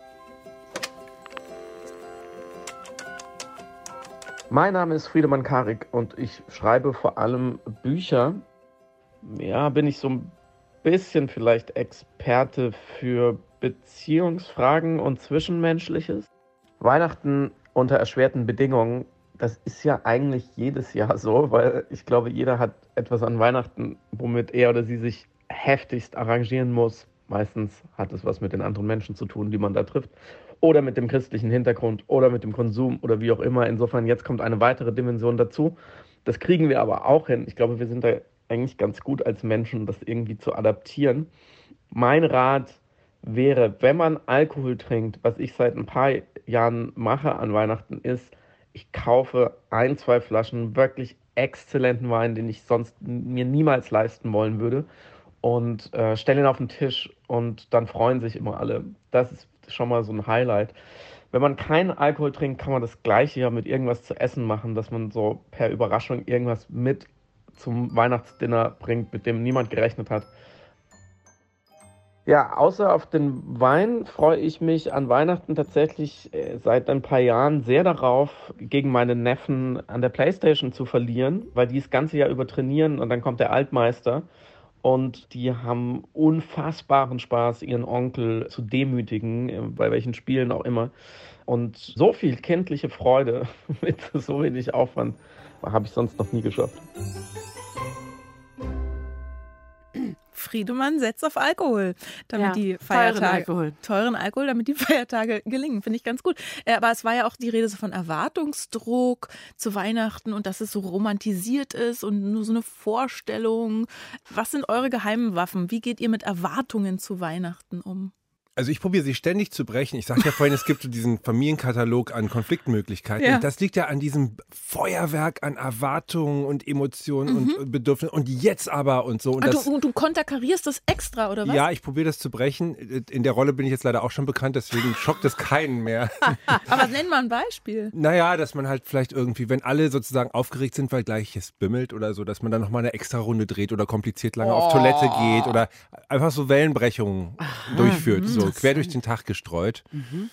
Mein Name ist Friedemann Karik und ich schreibe vor allem Bücher. Ja, bin ich so ein bisschen vielleicht Experte für Beziehungsfragen und Zwischenmenschliches. Weihnachten unter erschwerten Bedingungen, das ist ja eigentlich jedes Jahr so, weil ich glaube, jeder hat etwas an Weihnachten, womit er oder sie sich heftigst arrangieren muss. Meistens hat es was mit den anderen Menschen zu tun, die man da trifft. Oder mit dem christlichen Hintergrund oder mit dem Konsum oder wie auch immer. Insofern, jetzt kommt eine weitere Dimension dazu. Das kriegen wir aber auch hin. Ich glaube, wir sind da eigentlich ganz gut als Menschen, das irgendwie zu adaptieren. Mein Rat wäre, wenn man Alkohol trinkt, was ich seit ein paar Jahren mache an Weihnachten, ist, ich kaufe 1-2 Flaschen wirklich exzellenten Wein, den ich sonst mir niemals leisten wollen würde, und stelle ihn auf den Tisch und dann freuen sich immer alle. Das ist schon mal so ein Highlight. Wenn man keinen Alkohol trinkt, kann man das Gleiche ja mit irgendwas zu essen machen, dass man so per Überraschung irgendwas mit zum Weihnachtsdinner bringt, mit dem niemand gerechnet hat. Ja, außer auf den Wein freue ich mich an Weihnachten tatsächlich seit ein paar Jahren sehr darauf, gegen meine Neffen an der Playstation zu verlieren, weil die das ganze Jahr über trainieren und dann kommt der Altmeister. Und die haben unfassbaren Spaß, ihren Onkel zu demütigen, bei welchen Spielen auch immer. Und so viel kindliche Freude mit so wenig Aufwand habe ich sonst noch nie geschafft. Friedemann setzt auf Alkohol, damit die Feiertage, teuren Alkohol, damit die Feiertage gelingen. Finde ich ganz gut. Aber es war ja auch die Rede so von Erwartungsdruck zu Weihnachten und dass es so romantisiert ist und nur so eine Vorstellung. Was sind eure geheimen Waffen? Wie geht ihr mit Erwartungen zu Weihnachten um? Also ich probiere sie ständig zu brechen. Ich sagte ja vorhin, es gibt so diesen Familienkatalog an Konfliktmöglichkeiten. Ja. Und das liegt ja an diesem Feuerwerk an Erwartungen und Emotionen und Bedürfnissen und jetzt aber und so. Und du konterkarierst das extra, oder was? Ja, ich probiere das zu brechen. In der Rolle bin ich jetzt leider auch schon bekannt, deswegen schockt es keinen mehr. Aber nenn mal ein Beispiel. Naja, dass man halt vielleicht irgendwie, wenn alle sozusagen aufgeregt sind, weil gleich es bimmelt oder so, dass man dann nochmal eine extra Runde dreht oder kompliziert lange auf Toilette geht oder einfach so Wellenbrechungen durchführt. So quer durch den Tag gestreut.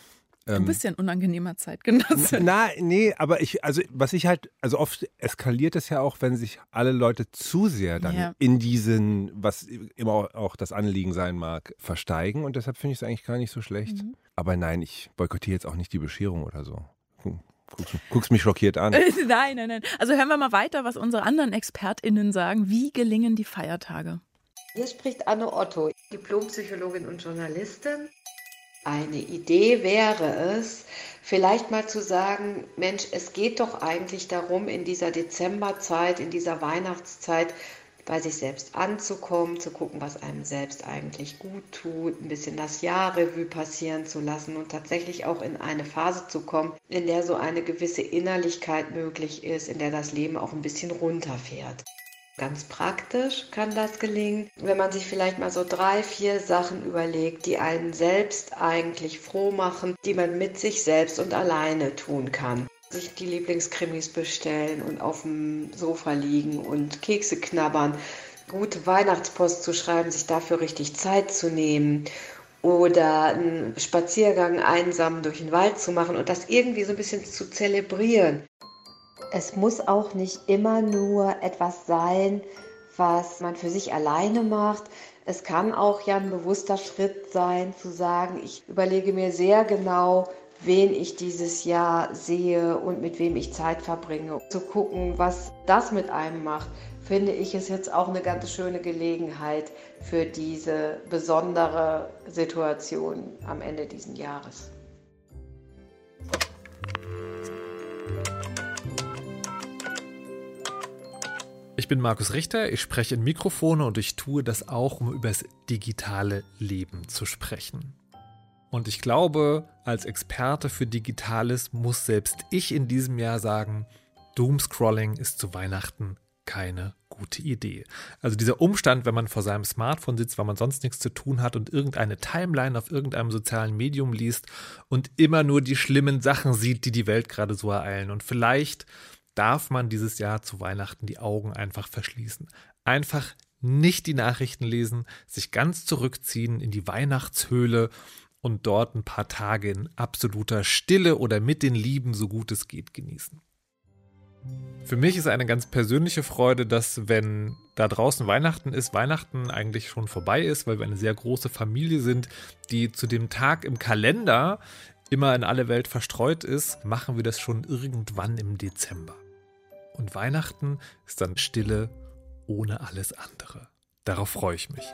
Du bist ja ein unangenehmer Zeitgenosse. Nee, aber oft eskaliert es ja auch, wenn sich alle Leute zu sehr dann in diesen, was immer auch das Anliegen sein mag, versteigen. Und deshalb finde ich es eigentlich gar nicht so schlecht. Aber nein, ich boykottiere jetzt auch nicht die Bescherung oder so. Guckst mich schockiert an. Nein. Also hören wir mal weiter, was unsere anderen ExpertInnen sagen. Wie gelingen die Feiertage? Hier spricht Anne Otto, Diplompsychologin und Journalistin. Eine Idee wäre es, vielleicht mal zu sagen, Mensch, es geht doch eigentlich darum, in dieser Dezemberzeit, in dieser Weihnachtszeit bei sich selbst anzukommen, zu gucken, was einem selbst eigentlich gut tut, ein bisschen das Jahrrevue passieren zu lassen und tatsächlich auch in eine Phase zu kommen, in der so eine gewisse Innerlichkeit möglich ist, in der das Leben auch ein bisschen runterfährt. Ganz praktisch kann das gelingen, wenn man sich vielleicht mal so 3, 4 Sachen überlegt, die einen selbst eigentlich froh machen, die man mit sich selbst und alleine tun kann. Sich die Lieblingskrimis bestellen und auf dem Sofa liegen und Kekse knabbern, gute Weihnachtspost zu schreiben, sich dafür richtig Zeit zu nehmen oder einen Spaziergang einsam durch den Wald zu machen und das irgendwie so ein bisschen zu zelebrieren. Es muss auch nicht immer nur etwas sein, was man für sich alleine macht. Es kann auch ja ein bewusster Schritt sein, zu sagen, ich überlege mir sehr genau, wen ich dieses Jahr sehe und mit wem ich Zeit verbringe. Zu gucken, was das mit einem macht, finde ich, ist jetzt auch eine ganz schöne Gelegenheit für diese besondere Situation am Ende dieses Jahres. Ich bin Markus Richter, ich spreche in Mikrofone und ich tue das auch, um über das digitale Leben zu sprechen. Und ich glaube, als Experte für Digitales muss selbst ich in diesem Jahr sagen, Doomscrolling ist zu Weihnachten keine gute Idee. Also dieser Umstand, wenn man vor seinem Smartphone sitzt, weil man sonst nichts zu tun hat und irgendeine Timeline auf irgendeinem sozialen Medium liest und immer nur die schlimmen Sachen sieht, die die Welt gerade so ereilen. Und vielleicht darf man dieses Jahr zu Weihnachten die Augen einfach verschließen. Einfach nicht die Nachrichten lesen, sich ganz zurückziehen in die Weihnachtshöhle und dort ein paar Tage in absoluter Stille oder mit den Lieben, so gut es geht, genießen. Für mich ist eine ganz persönliche Freude, dass, wenn da draußen Weihnachten ist, Weihnachten eigentlich schon vorbei ist, weil wir eine sehr große Familie sind, die zu dem Tag im Kalender immer in alle Welt verstreut ist, machen wir das schon irgendwann im Dezember. Und Weihnachten ist dann Stille ohne alles andere. Darauf freue ich mich.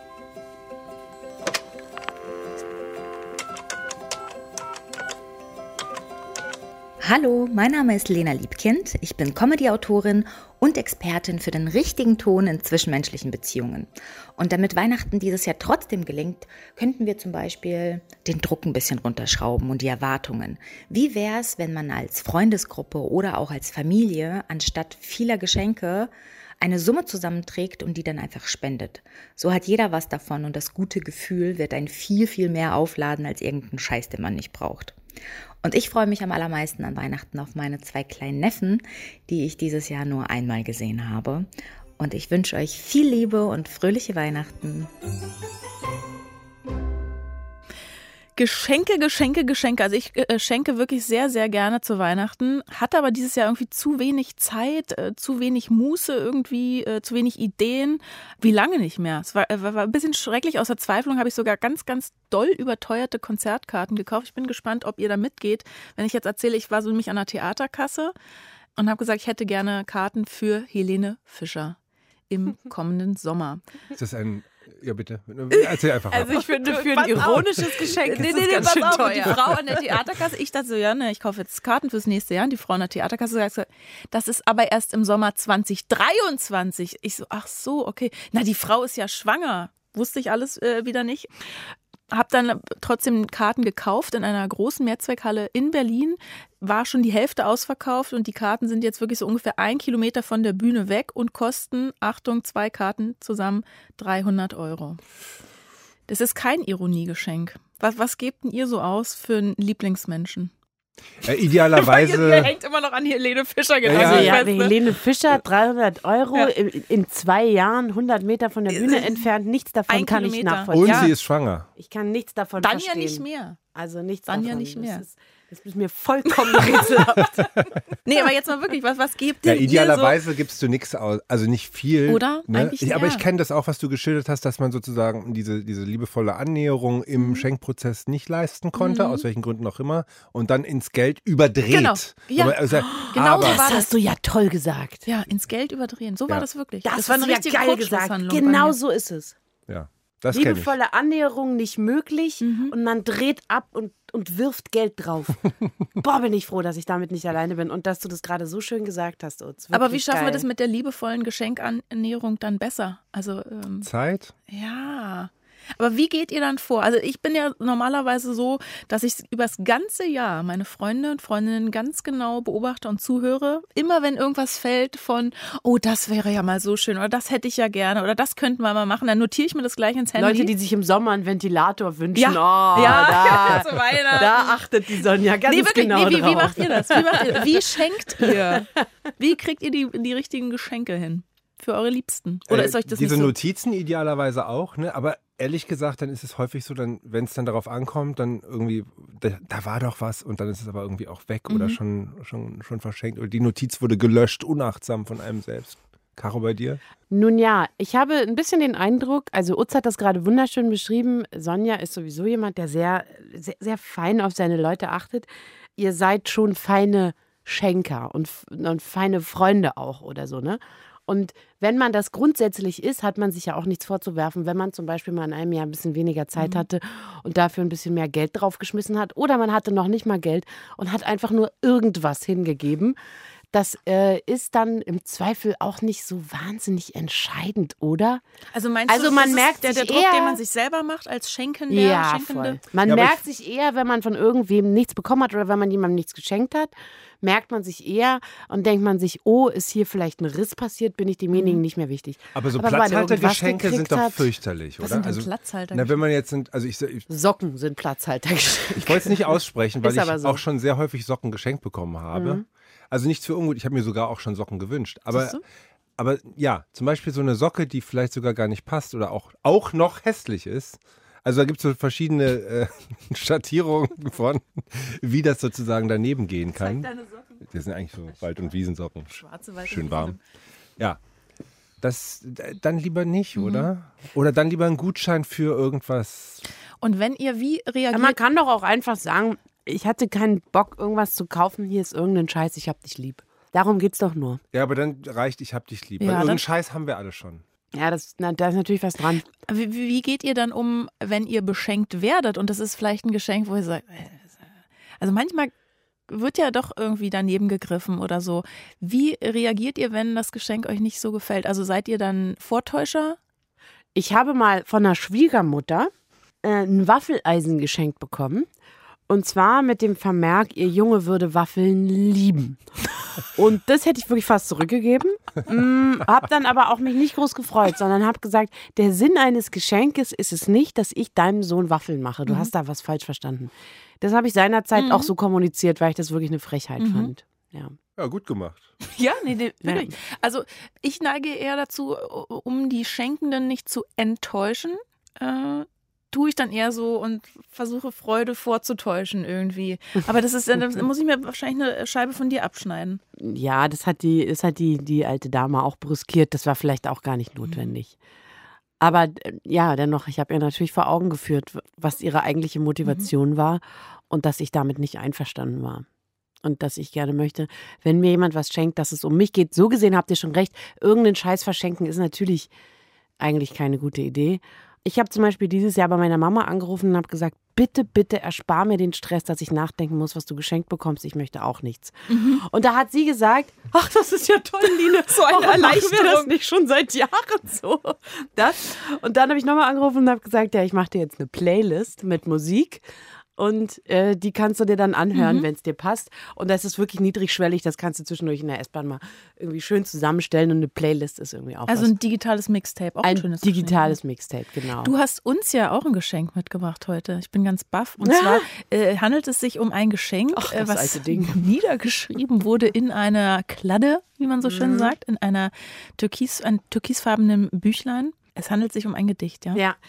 Hallo, mein Name ist Lena Liebkind. Ich bin Comedy-Autorin und Expertin für den richtigen Ton in zwischenmenschlichen Beziehungen. Und damit Weihnachten dieses Jahr trotzdem gelingt, könnten wir zum Beispiel den Druck ein bisschen runterschrauben und die Erwartungen. Wie wäre es, wenn man als Freundesgruppe oder auch als Familie anstatt vieler Geschenke eine Summe zusammenträgt und die dann einfach spendet? So hat jeder was davon und das gute Gefühl wird einen viel, viel mehr aufladen als irgendeinen Scheiß, den man nicht braucht. Und ich freue mich am allermeisten an Weihnachten auf meine 2 kleinen Neffen, die ich dieses Jahr nur einmal gesehen habe. Und ich wünsche euch viel Liebe und fröhliche Weihnachten. Geschenke. Also ich schenke wirklich sehr, sehr gerne zu Weihnachten, hatte aber dieses Jahr irgendwie zu wenig Zeit, zu wenig Muße irgendwie, zu wenig Ideen. Wie lange nicht mehr? Es war ein bisschen schrecklich. Aus Verzweiflung habe ich sogar ganz, ganz doll überteuerte Konzertkarten gekauft. Ich bin gespannt, ob ihr da mitgeht. Wenn ich jetzt erzähle, ich war so nämlich an der Theaterkasse und habe gesagt, ich hätte gerne Karten für Helene Fischer im kommenden Sommer. Ist das ein... Ja, bitte. Erzähl einfach mal. Also ich finde, für ein ironisches Geschenk ist das ganz schön teuer. Die Frau an der Theaterkasse, ich dachte so, ja, ne, ich kaufe jetzt Karten fürs nächste Jahr. Und die Frau an der Theaterkasse sagt, das ist aber erst im Sommer 2023. Ich so, ach so, okay. Na, die Frau ist ja schwanger. Wusste ich alles wieder nicht. Habe dann trotzdem Karten gekauft in einer großen Mehrzweckhalle in Berlin. War schon die Hälfte ausverkauft und die Karten sind jetzt wirklich so ungefähr 1 Kilometer von der Bühne weg und kosten, Achtung, 2 Karten zusammen 300 €. Das ist kein Ironiegeschenk. Was gebt denn ihr so aus für einen Lieblingsmenschen? Idealerweise. Ihr hängt immer noch an Helene Fischer gedacht. Also ja, Helene Fischer, 300 € in 2 Jahren, 100 Meter von der Bühne entfernt. Nichts davon kann ich nachvollziehen. Und sie ist schwanger. Ich kann nichts davon Dann verstehen. Ja nicht mehr. Also nichts Sonja davon. nicht mehr. Das ist mir vollkommen rätselhaft. Nee, aber jetzt mal wirklich, was gebt ihr idealerweise gibst du nichts aus, also nicht viel. Oder? Ne? Eigentlich, aber ich kenne das auch, was du geschildert hast, dass man sozusagen diese liebevolle Annäherung im Schenkprozess nicht leisten konnte, aus welchen Gründen auch immer, und dann ins Geld überdreht. Genau. Ja. Genau so das hast du ja toll gesagt. Ja, ins Geld überdrehen. So war das wirklich. Das war eine ja richtige geil gesagt. Genau so ist es. Ja, das kenne ich. Liebevolle Annäherung nicht möglich und man dreht ab und wirft Geld drauf. Boah, bin ich froh, dass ich damit nicht alleine bin und dass du das gerade so schön gesagt hast, Utz. Aber wie schaffen wir das mit der liebevollen Geschenkannäherung dann besser? Also Zeit? Ja. Aber wie geht ihr dann vor? Also ich bin ja normalerweise so, dass ich übers ganze Jahr meine Freunde und Freundinnen ganz genau beobachte und zuhöre. Immer wenn irgendwas fällt von, oh, das wäre ja mal so schön oder das hätte ich ja gerne oder das könnten wir mal machen, dann notiere ich mir das gleich ins Handy. Leute, die sich im Sommer einen Ventilator wünschen. Ja, da achtet die Sonja ganz genau drauf. Wie macht ihr das? Wie schenkt ihr? Wie kriegt ihr die richtigen Geschenke hin? Für eure Liebsten? Oder ist euch das diese nicht so? Notizen idealerweise auch, ne? Aber ehrlich gesagt, dann ist es häufig so, wenn es dann darauf ankommt, dann irgendwie, da war doch was und dann ist es aber irgendwie auch weg oder schon verschenkt. Oder die Notiz wurde gelöscht, unachtsam von einem selbst. Caro, bei dir? Nun ja, ich habe ein bisschen den Eindruck, also Utz hat das gerade wunderschön beschrieben, Sonja ist sowieso jemand, der sehr, sehr, sehr fein auf seine Leute achtet. Ihr seid schon feine Schenker und feine Freunde auch oder so, ne? Und wenn man das grundsätzlich ist, hat man sich ja auch nichts vorzuwerfen, wenn man zum Beispiel mal in einem Jahr ein bisschen weniger Zeit hatte und dafür ein bisschen mehr Geld draufgeschmissen hat. Oder man hatte noch nicht mal Geld und hat einfach nur irgendwas hingegeben. Das ist dann im Zweifel auch nicht so wahnsinnig entscheidend, oder? Also meinst du, man merkt der sich Druck, eher, den man sich selber macht als Schenkende? Ja, voll. Man merkt sich eher, wenn man von irgendwem nichts bekommen hat oder wenn man jemandem nichts geschenkt hat, merkt man sich eher und denkt man sich, oh, ist hier vielleicht ein Riss passiert, bin ich demjenigen nicht mehr wichtig. Aber so Platzhaltergeschenke sind doch fürchterlich, oder? Was sind denn Platzhaltergeschenke? Na, wenn man jetzt Socken sind Platzhaltergeschenke. Ich wollte es nicht aussprechen, weil ich so. auch schon sehr häufig Socken geschenkt bekommen habe. Also nichts für ungut, ich habe mir sogar auch schon Socken gewünscht. Aber ja, zum Beispiel so eine Socke, die vielleicht sogar gar nicht passt oder auch noch hässlich ist. Also da gibt es so verschiedene Schattierungen von, wie das sozusagen daneben gehen kann. Zeig deine Socken. Das sind eigentlich so Wald- und Wiesensocken. Schwarze Wald- Schön warm. Ja. Das dann lieber nicht, oder? Oder dann lieber einen Gutschein für irgendwas. Und wenn ihr wie reagiert? Ja, man kann doch auch einfach sagen, ich hatte keinen Bock, irgendwas zu kaufen, hier ist irgendein Scheiß, ich hab dich lieb. Darum geht's doch nur. Ja, aber dann reicht, ich hab dich lieb. Ja, weil irgendeinen Scheiß haben wir alle schon. Ja, da ist natürlich was dran. Wie geht ihr dann um, wenn ihr beschenkt werdet und das ist vielleicht ein Geschenk, wo ihr sagt, also manchmal wird ja doch irgendwie daneben gegriffen oder so. Wie reagiert ihr, wenn das Geschenk euch nicht so gefällt? Also seid ihr dann Vortäuscher? Ich habe mal von einer Schwiegermutter ein Waffeleisen geschenkt bekommen. Und zwar mit dem Vermerk, ihr Junge würde Waffeln lieben. Und das hätte ich wirklich fast zurückgegeben. Hab dann aber auch mich nicht groß gefreut, sondern habe gesagt, der Sinn eines Geschenkes ist es nicht, dass ich deinem Sohn Waffeln mache. Du hast da was falsch verstanden. Das habe ich seinerzeit auch so kommuniziert, weil ich das wirklich eine Frechheit fand. Ja, gut gemacht. Ja, nee, wirklich. Also ich neige eher dazu, um die Schenkenden nicht zu enttäuschen, tue ich dann eher so und versuche Freude vorzutäuschen irgendwie. Aber das ist, dann muss ich mir wahrscheinlich eine Scheibe von dir abschneiden. Ja, das hat die alte Dame auch brüskiert. Das war vielleicht auch gar nicht notwendig. Aber ja, dennoch, ich habe ihr natürlich vor Augen geführt, was ihre eigentliche Motivation war und dass ich damit nicht einverstanden war. Und dass ich gerne möchte, wenn mir jemand was schenkt, dass es um mich geht. So gesehen habt ihr schon recht, irgendeinen Scheiß verschenken ist natürlich eigentlich keine gute Idee. Ich habe zum Beispiel dieses Jahr bei meiner Mama angerufen und habe gesagt, bitte, bitte erspar mir den Stress, dass ich nachdenken muss, was du geschenkt bekommst. Ich möchte auch nichts. Und da hat sie gesagt, ach, das ist ja toll, Line. So eine Erleichterung. Machen wir das nicht schon seit Jahren so? Und dann habe ich nochmal angerufen und habe gesagt, ja, ich mache dir jetzt eine Playlist mit Musik. Und die kannst du dir dann anhören, wenn es dir passt. Und das ist wirklich niedrigschwellig, das kannst du zwischendurch in der S-Bahn mal irgendwie schön zusammenstellen. Und eine Playlist ist irgendwie auch also was. Ein digitales Mixtape, auch ein schönes digitales Geschenk. Mixtape, genau. Du hast uns ja auch ein Geschenk mitgebracht heute. Ich bin ganz baff. Und zwar handelt es sich um ein Geschenk, das was alte Ding. niedergeschrieben wurde in einer Kladde, wie man so schön sagt, in einer türkisfarbenen Büchlein. Es handelt sich um ein Gedicht, ja? Ja.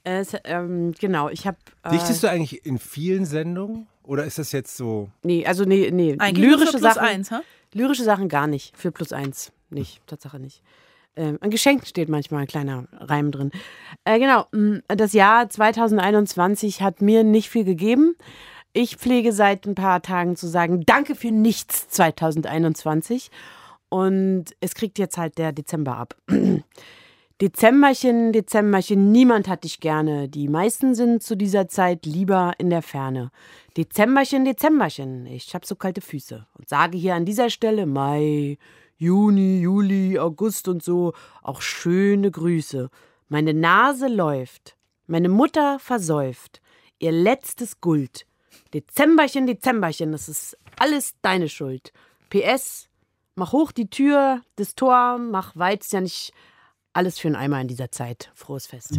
Genau, ich habe... Dichtest du eigentlich in vielen Sendungen? Oder ist das jetzt so... Nee. Eigentlich Lyrische für Sachen, +1, ha? lyrische Sachen gar nicht. Für +1 nicht, Tatsache nicht. An Geschenken steht manchmal ein kleiner Reim drin. Genau, das Jahr 2021 hat mir nicht viel gegeben. Ich pflege seit ein paar Tagen zu sagen, danke für nichts 2021. Und es kriegt jetzt halt der Dezember ab. Dezemberchen, niemand hat dich gerne. Die meisten sind zu dieser Zeit lieber in der Ferne. Dezemberchen, ich hab so kalte Füße. Und sage hier an dieser Stelle Mai, Juni, Juli, August und so auch schöne Grüße. Meine Nase läuft, meine Mutter versäuft, ihr letztes Guld. Dezemberchen, das ist alles deine Schuld. PS, mach hoch die Tür, das Tor, mach weit's ja nicht alles für einen Eimer in dieser Zeit. Frohes Fest.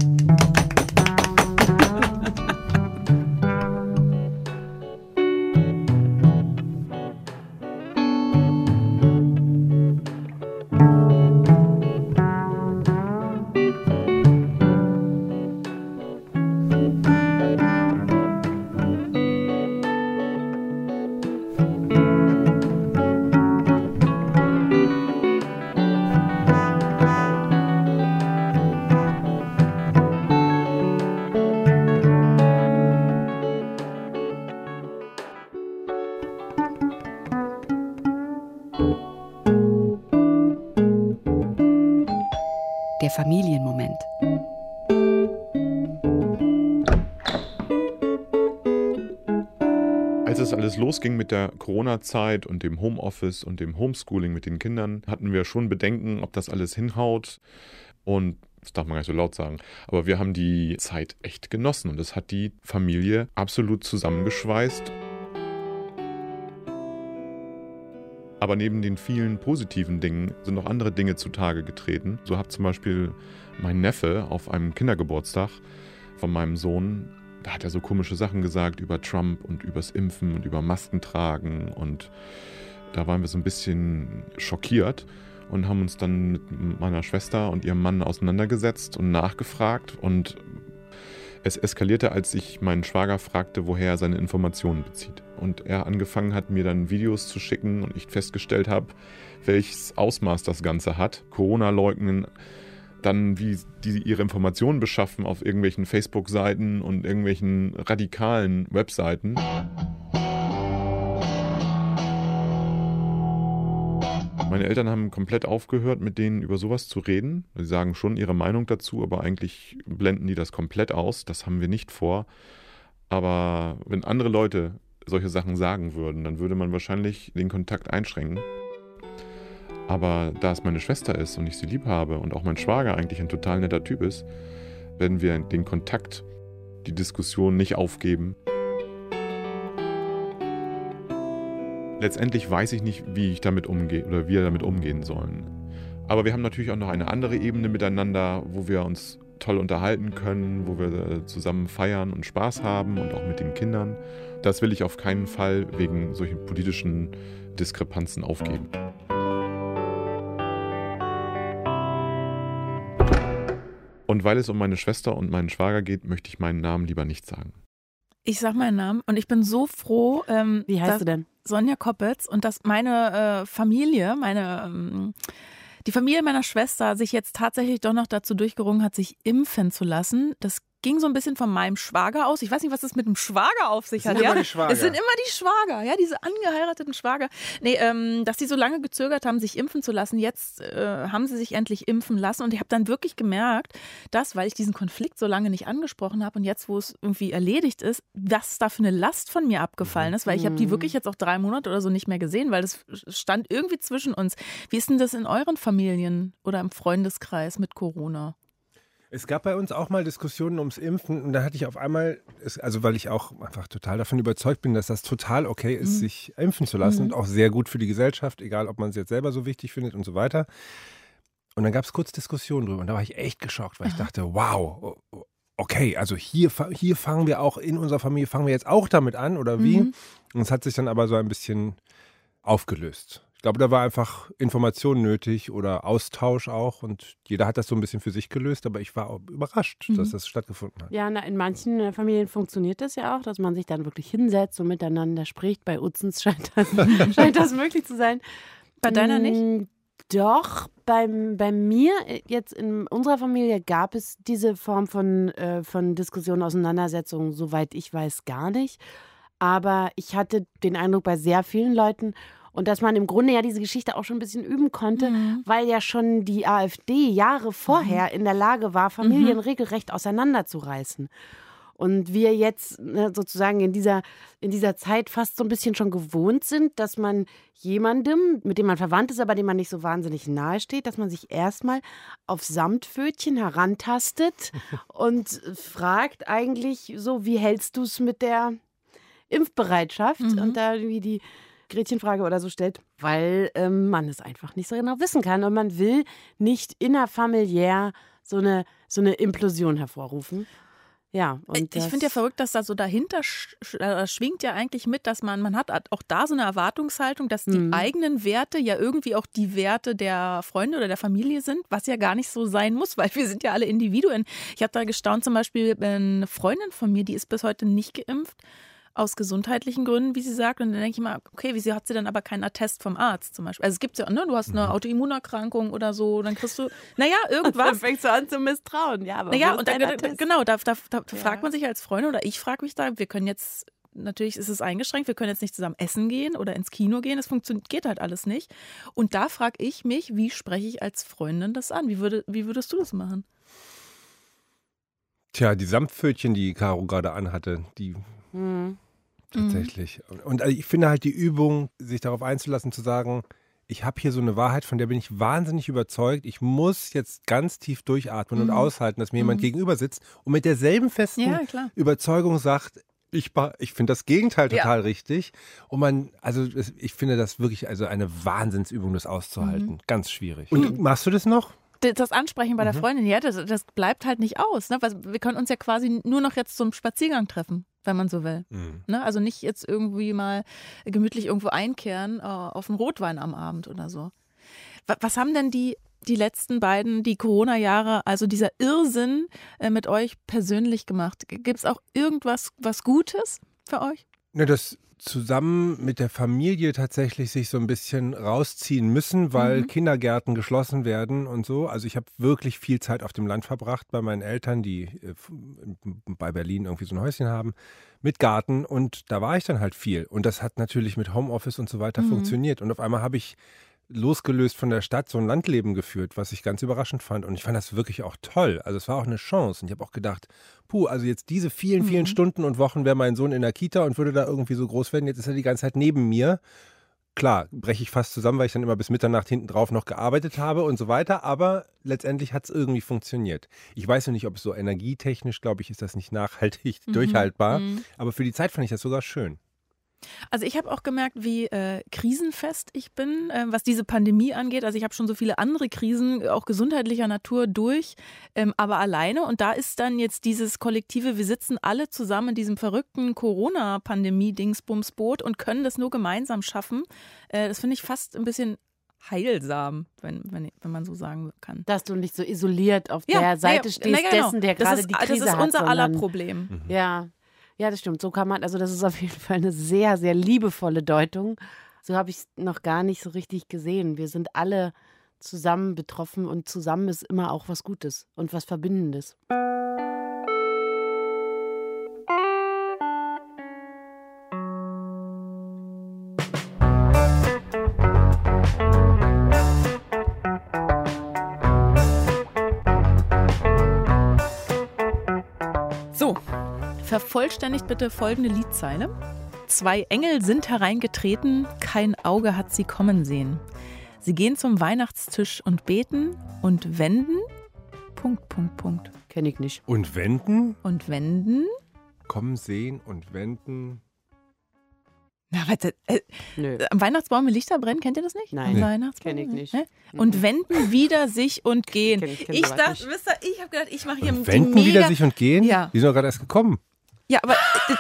Der Familienmoment. Als es alles losging mit der Corona-Zeit und dem Homeoffice und dem Homeschooling mit den Kindern, hatten wir schon Bedenken, ob das alles hinhaut. Und das darf man gar nicht so laut sagen, aber wir haben die Zeit echt genossen und es hat die Familie absolut zusammengeschweißt. Aber neben den vielen positiven Dingen sind noch andere Dinge zutage getreten. So hat zum Beispiel mein Neffe auf einem Kindergeburtstag von meinem Sohn, da hat er so komische Sachen gesagt über Trump und übers Impfen und über Masken tragen. Und da waren wir so ein bisschen schockiert und haben uns dann mit meiner Schwester und ihrem Mann auseinandergesetzt und nachgefragt. Und es eskalierte, als ich meinen Schwager fragte, woher er seine Informationen bezieht. Und er angefangen hat, mir dann Videos zu schicken und ich festgestellt habe, welches Ausmaß das Ganze hat. Corona leugnen, dann wie die ihre Informationen beschaffen auf irgendwelchen Facebook-Seiten und irgendwelchen radikalen Webseiten. Meine Eltern haben komplett aufgehört, mit denen über sowas zu reden. Sie sagen schon ihre Meinung dazu, aber eigentlich blenden die das komplett aus. Das haben wir nicht vor. Aber wenn andere Leute solche Sachen sagen würden, dann würde man wahrscheinlich den Kontakt einschränken. Aber da es meine Schwester ist und ich sie lieb habe und auch mein Schwager eigentlich ein total netter Typ ist, werden wir den Kontakt, die Diskussion nicht aufgeben. Letztendlich weiß ich nicht, wie ich damit umgehe oder wir damit umgehen sollen. Aber wir haben natürlich auch noch eine andere Ebene miteinander, wo wir uns toll unterhalten können, wo wir zusammen feiern und Spaß haben und auch mit den Kindern. Das will ich auf keinen Fall wegen solchen politischen Diskrepanzen aufgeben. Und weil es um meine Schwester und meinen Schwager geht, möchte ich meinen Namen lieber nicht sagen. Ich sag meinen Namen und ich bin so froh. Wie heißt du denn? Sonja Koppitz, und dass meine Familie, die Familie meiner Schwester sich jetzt tatsächlich doch noch dazu durchgerungen hat, sich impfen zu lassen. Das ging so ein bisschen von meinem Schwager aus. Ich weiß nicht, was das mit dem Schwager auf sich hat. Ja? Es sind immer die Schwager, ja, diese angeheirateten Schwager. Nee, dass die so lange gezögert haben, sich impfen zu lassen. Jetzt haben sie sich endlich impfen lassen. Und ich habe dann wirklich gemerkt, dass, weil ich diesen Konflikt so lange nicht angesprochen habe und jetzt, wo es irgendwie erledigt ist, was da für eine Last von mir abgefallen ist. Weil ich habe die wirklich jetzt auch 3 Monate oder so nicht mehr gesehen, weil das stand irgendwie zwischen uns. Wie ist denn das in euren Familien oder im Freundeskreis mit Corona? Es gab bei uns auch mal Diskussionen ums Impfen und da hatte ich auf einmal, also weil ich auch einfach total davon überzeugt bin, dass das total okay ist, sich impfen zu lassen und auch sehr gut für die Gesellschaft, egal ob man es jetzt selber so wichtig findet und so weiter. Und dann gab es kurz Diskussionen drüber und da war ich echt geschockt, weil ich dachte, wow, okay, also hier fangen wir auch, in unserer Familie fangen wir jetzt auch damit an oder wie? Und es hat sich dann aber so ein bisschen aufgelöst. Ich glaube, da war einfach Information nötig oder Austausch auch und jeder hat das so ein bisschen für sich gelöst, aber ich war auch überrascht, dass das stattgefunden hat. Ja, in manchen Familien funktioniert das ja auch, dass man sich dann wirklich hinsetzt und miteinander spricht. Bei Utzens scheint das möglich zu sein. Bei deiner nicht? Doch, bei mir, jetzt in unserer Familie, gab es diese Form von Diskussion, Auseinandersetzung, soweit ich weiß, gar nicht. Aber ich hatte den Eindruck bei sehr vielen Leuten, und dass man im Grunde ja diese Geschichte auch schon ein bisschen üben konnte, weil ja schon die AfD Jahre vorher in der Lage war, Familien regelrecht auseinanderzureißen. Und wir jetzt sozusagen in dieser Zeit fast so ein bisschen schon gewohnt sind, dass man jemandem, mit dem man verwandt ist, aber dem man nicht so wahnsinnig nahe steht, dass man sich erstmal auf Samtpfötchen herantastet und fragt eigentlich so, wie hältst du es mit der Impfbereitschaft? Und da irgendwie die Gretchenfrage oder so stellt, weil man es einfach nicht so genau wissen kann und man will nicht innerfamiliär so eine Implosion hervorrufen. Ja, und ich finde ja verrückt, dass da so dahinter schwingt ja eigentlich mit, dass man hat auch da so eine Erwartungshaltung, dass die eigenen Werte ja irgendwie auch die Werte der Freunde oder der Familie sind, was ja gar nicht so sein muss, weil wir sind ja alle Individuen. Ich habe da gestaunt, zum Beispiel eine Freundin von mir, die ist bis heute nicht geimpft, aus gesundheitlichen Gründen, wie sie sagt. Und dann denke ich mal, okay, wieso hat sie dann aber keinen Attest vom Arzt zum Beispiel? Also es gibt ja, ne, du hast eine Autoimmunerkrankung oder so, dann kriegst du, irgendwas. Dann fängst du an zu misstrauen. Ja, aber und da fragt man sich als Freundin oder ich frage mich da, wir können jetzt, natürlich ist es eingeschränkt, wir können jetzt nicht zusammen essen gehen oder ins Kino gehen, das geht halt alles nicht. Und da frage ich mich, wie spreche ich als Freundin das an? Wie würdest du das machen? Tja, die Samtpfötchen, die Caro gerade anhatte, die tatsächlich. Und ich finde halt die Übung, sich darauf einzulassen, zu sagen, ich habe hier so eine Wahrheit, von der bin ich wahnsinnig überzeugt. Ich muss jetzt ganz tief durchatmen und aushalten, dass mir jemand gegenüber sitzt und mit derselben festen Überzeugung sagt, ich finde das Gegenteil total richtig. Und ich finde das wirklich eine Wahnsinnsübung, das auszuhalten. Ganz schwierig. Und machst du das noch? Das Ansprechen bei der Freundin, ja, das bleibt halt nicht aus. Ne? Wir können uns ja quasi nur noch jetzt zum Spaziergang treffen, wenn man so will. Ne? Also nicht jetzt irgendwie mal gemütlich irgendwo einkehren auf einen Rotwein am Abend oder so. Was haben denn die letzten beiden, die Corona-Jahre, also dieser Irrsinn mit euch persönlich gemacht? Gibt es auch irgendwas was Gutes für euch? Ne, das zusammen mit der Familie tatsächlich sich so ein bisschen rausziehen müssen, weil Kindergärten geschlossen werden und so. Also ich habe wirklich viel Zeit auf dem Land verbracht bei meinen Eltern, die bei Berlin irgendwie so ein Häuschen haben, mit Garten und da war ich dann halt viel. Und das hat natürlich mit Homeoffice und so weiter funktioniert. Und auf einmal habe ich losgelöst von der Stadt so ein Landleben geführt, was ich ganz überraschend fand. Und ich fand das wirklich auch toll. Also es war auch eine Chance. Und ich habe auch gedacht, also jetzt diese vielen, vielen Stunden und Wochen wäre mein Sohn in der Kita und würde da irgendwie so groß werden. Jetzt ist er die ganze Zeit neben mir. Klar, breche ich fast zusammen, weil ich dann immer bis Mitternacht hinten drauf noch gearbeitet habe und so weiter. Aber letztendlich hat es irgendwie funktioniert. Ich weiß noch nicht, ob es so energietechnisch, glaube ich, ist das nicht nachhaltig durchhaltbar. Aber für die Zeit fand ich das sogar schön. Also ich habe auch gemerkt, wie krisenfest ich bin, was diese Pandemie angeht. Also ich habe schon so viele andere Krisen, auch gesundheitlicher Natur, durch, aber alleine. Und da ist dann jetzt dieses kollektive, wir sitzen alle zusammen in diesem verrückten Corona-Pandemie-Dingsbumsboot und können das nur gemeinsam schaffen. Das finde ich fast ein bisschen heilsam, wenn man so sagen kann. Dass du nicht so isoliert auf der Seite stehst, dessen, der gerade die Krise hat. Das ist unser aller Problem. Ja, das stimmt. So kann man, also das ist auf jeden Fall eine sehr, sehr liebevolle Deutung. So habe ich es noch gar nicht so richtig gesehen. Wir sind alle zusammen betroffen und zusammen ist immer auch was Gutes und was Verbindendes. Vervollständigt bitte folgende Liedzeile. 2 Engel sind hereingetreten, kein Auge hat sie kommen sehen. Sie gehen zum Weihnachtstisch und beten und wenden. ... Kenn ich nicht. Und wenden? Und wenden. Kommen sehen und wenden. Na, warte, am Weihnachtsbaum mit Lichter brennen, kennt ihr das nicht? Nein, kenn ich nicht. Und wenden wieder sich und gehen. Ich habe gedacht, ich mache hier und wenden wieder sich und gehen? Ja. Die sind doch gerade erst gekommen. Ja, aber ich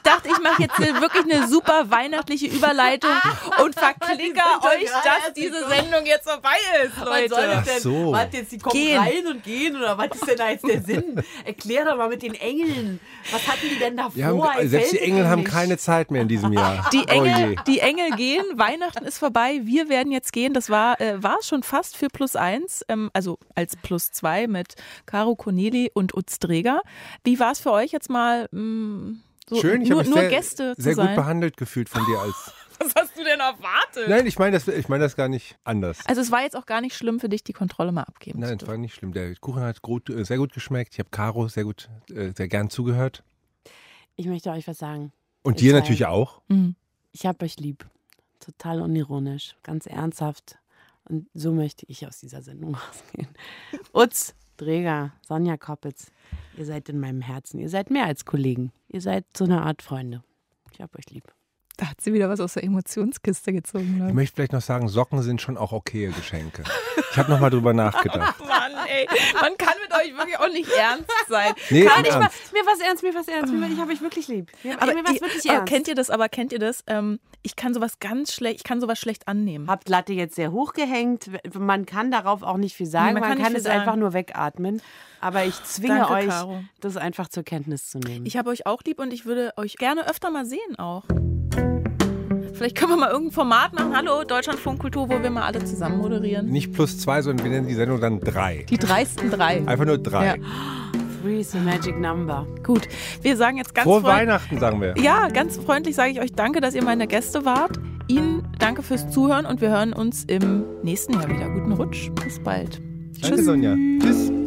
dachte, ich mache jetzt wirklich eine super weihnachtliche Überleitung und verklicker euch, dass diese Sendung jetzt vorbei ist, Leute. Was soll das denn? So. Warte, jetzt, die kommen rein und gehen oder was ist denn da jetzt der Sinn? Erklär doch mal mit den Engeln. Was hatten die denn davor? Selbst die Engel haben keine Zeit mehr in diesem Jahr. Die Engel gehen, Weihnachten ist vorbei, wir werden jetzt gehen. Das war es schon fast für +1, also als +2 mit Caro Corneli und Utz Dreger. Wie war es für euch jetzt mal so schön, ich habe mich Gäste zu sehr sein? gut behandelt gefühlt von dir als... Was hast du denn erwartet? Nein, ich meine das gar nicht anders. Also es war jetzt auch gar nicht schlimm für dich, die Kontrolle mal abgeben Nein, es war nicht schlimm. Der Kuchen hat sehr gut geschmeckt. Ich habe Caro sehr gern zugehört. Ich möchte euch was sagen. Und dir natürlich auch. Mhm. Ich habe euch lieb. Total unironisch, ganz ernsthaft. Und so möchte ich aus dieser Sendung rausgehen. Utz Dreger, Sonja Koppitz, ihr seid in meinem Herzen. Ihr seid mehr als Kollegen. Ihr seid so eine Art Freunde. Ich habe euch lieb. Da hat sie wieder was aus der Emotionskiste gezogen. Ich möchte vielleicht noch sagen, Socken sind schon auch okaye Geschenke. Ich habe nochmal drüber nachgedacht. Mann, ey, man kann mit euch wirklich auch nicht ernst sein. Nee, mir was ernst. Ich habe euch wirklich lieb. Mir was wirklich ernst. Kennt ihr das? Ich kann sowas schlecht annehmen. Habt Latte jetzt sehr hoch gehängt. Man kann darauf auch nicht viel sagen. Nee, man kann es sagen. einfach nur wegatmen. Aber ich zwinge euch, Caro. das einfach zur Kenntnis zu nehmen. Ich habe euch auch lieb und ich würde euch gerne öfter mal sehen auch. Vielleicht können wir mal irgendein Format machen. Hallo, Deutschlandfunk Kultur, wo wir mal alle zusammen moderieren. Nicht +2, sondern wir nennen die Sendung dann 3. Die dreisten 3. Einfach nur 3. Ja. 3 is the magic number. Gut, wir sagen jetzt ganz Frohe Weihnachten, sagen wir. Ja, ganz freundlich sage ich euch danke, dass ihr meine Gäste wart. Ihnen danke fürs Zuhören und wir hören uns im nächsten Jahr wieder. Guten Rutsch. Bis bald. Danke, Sonja. Tschüss.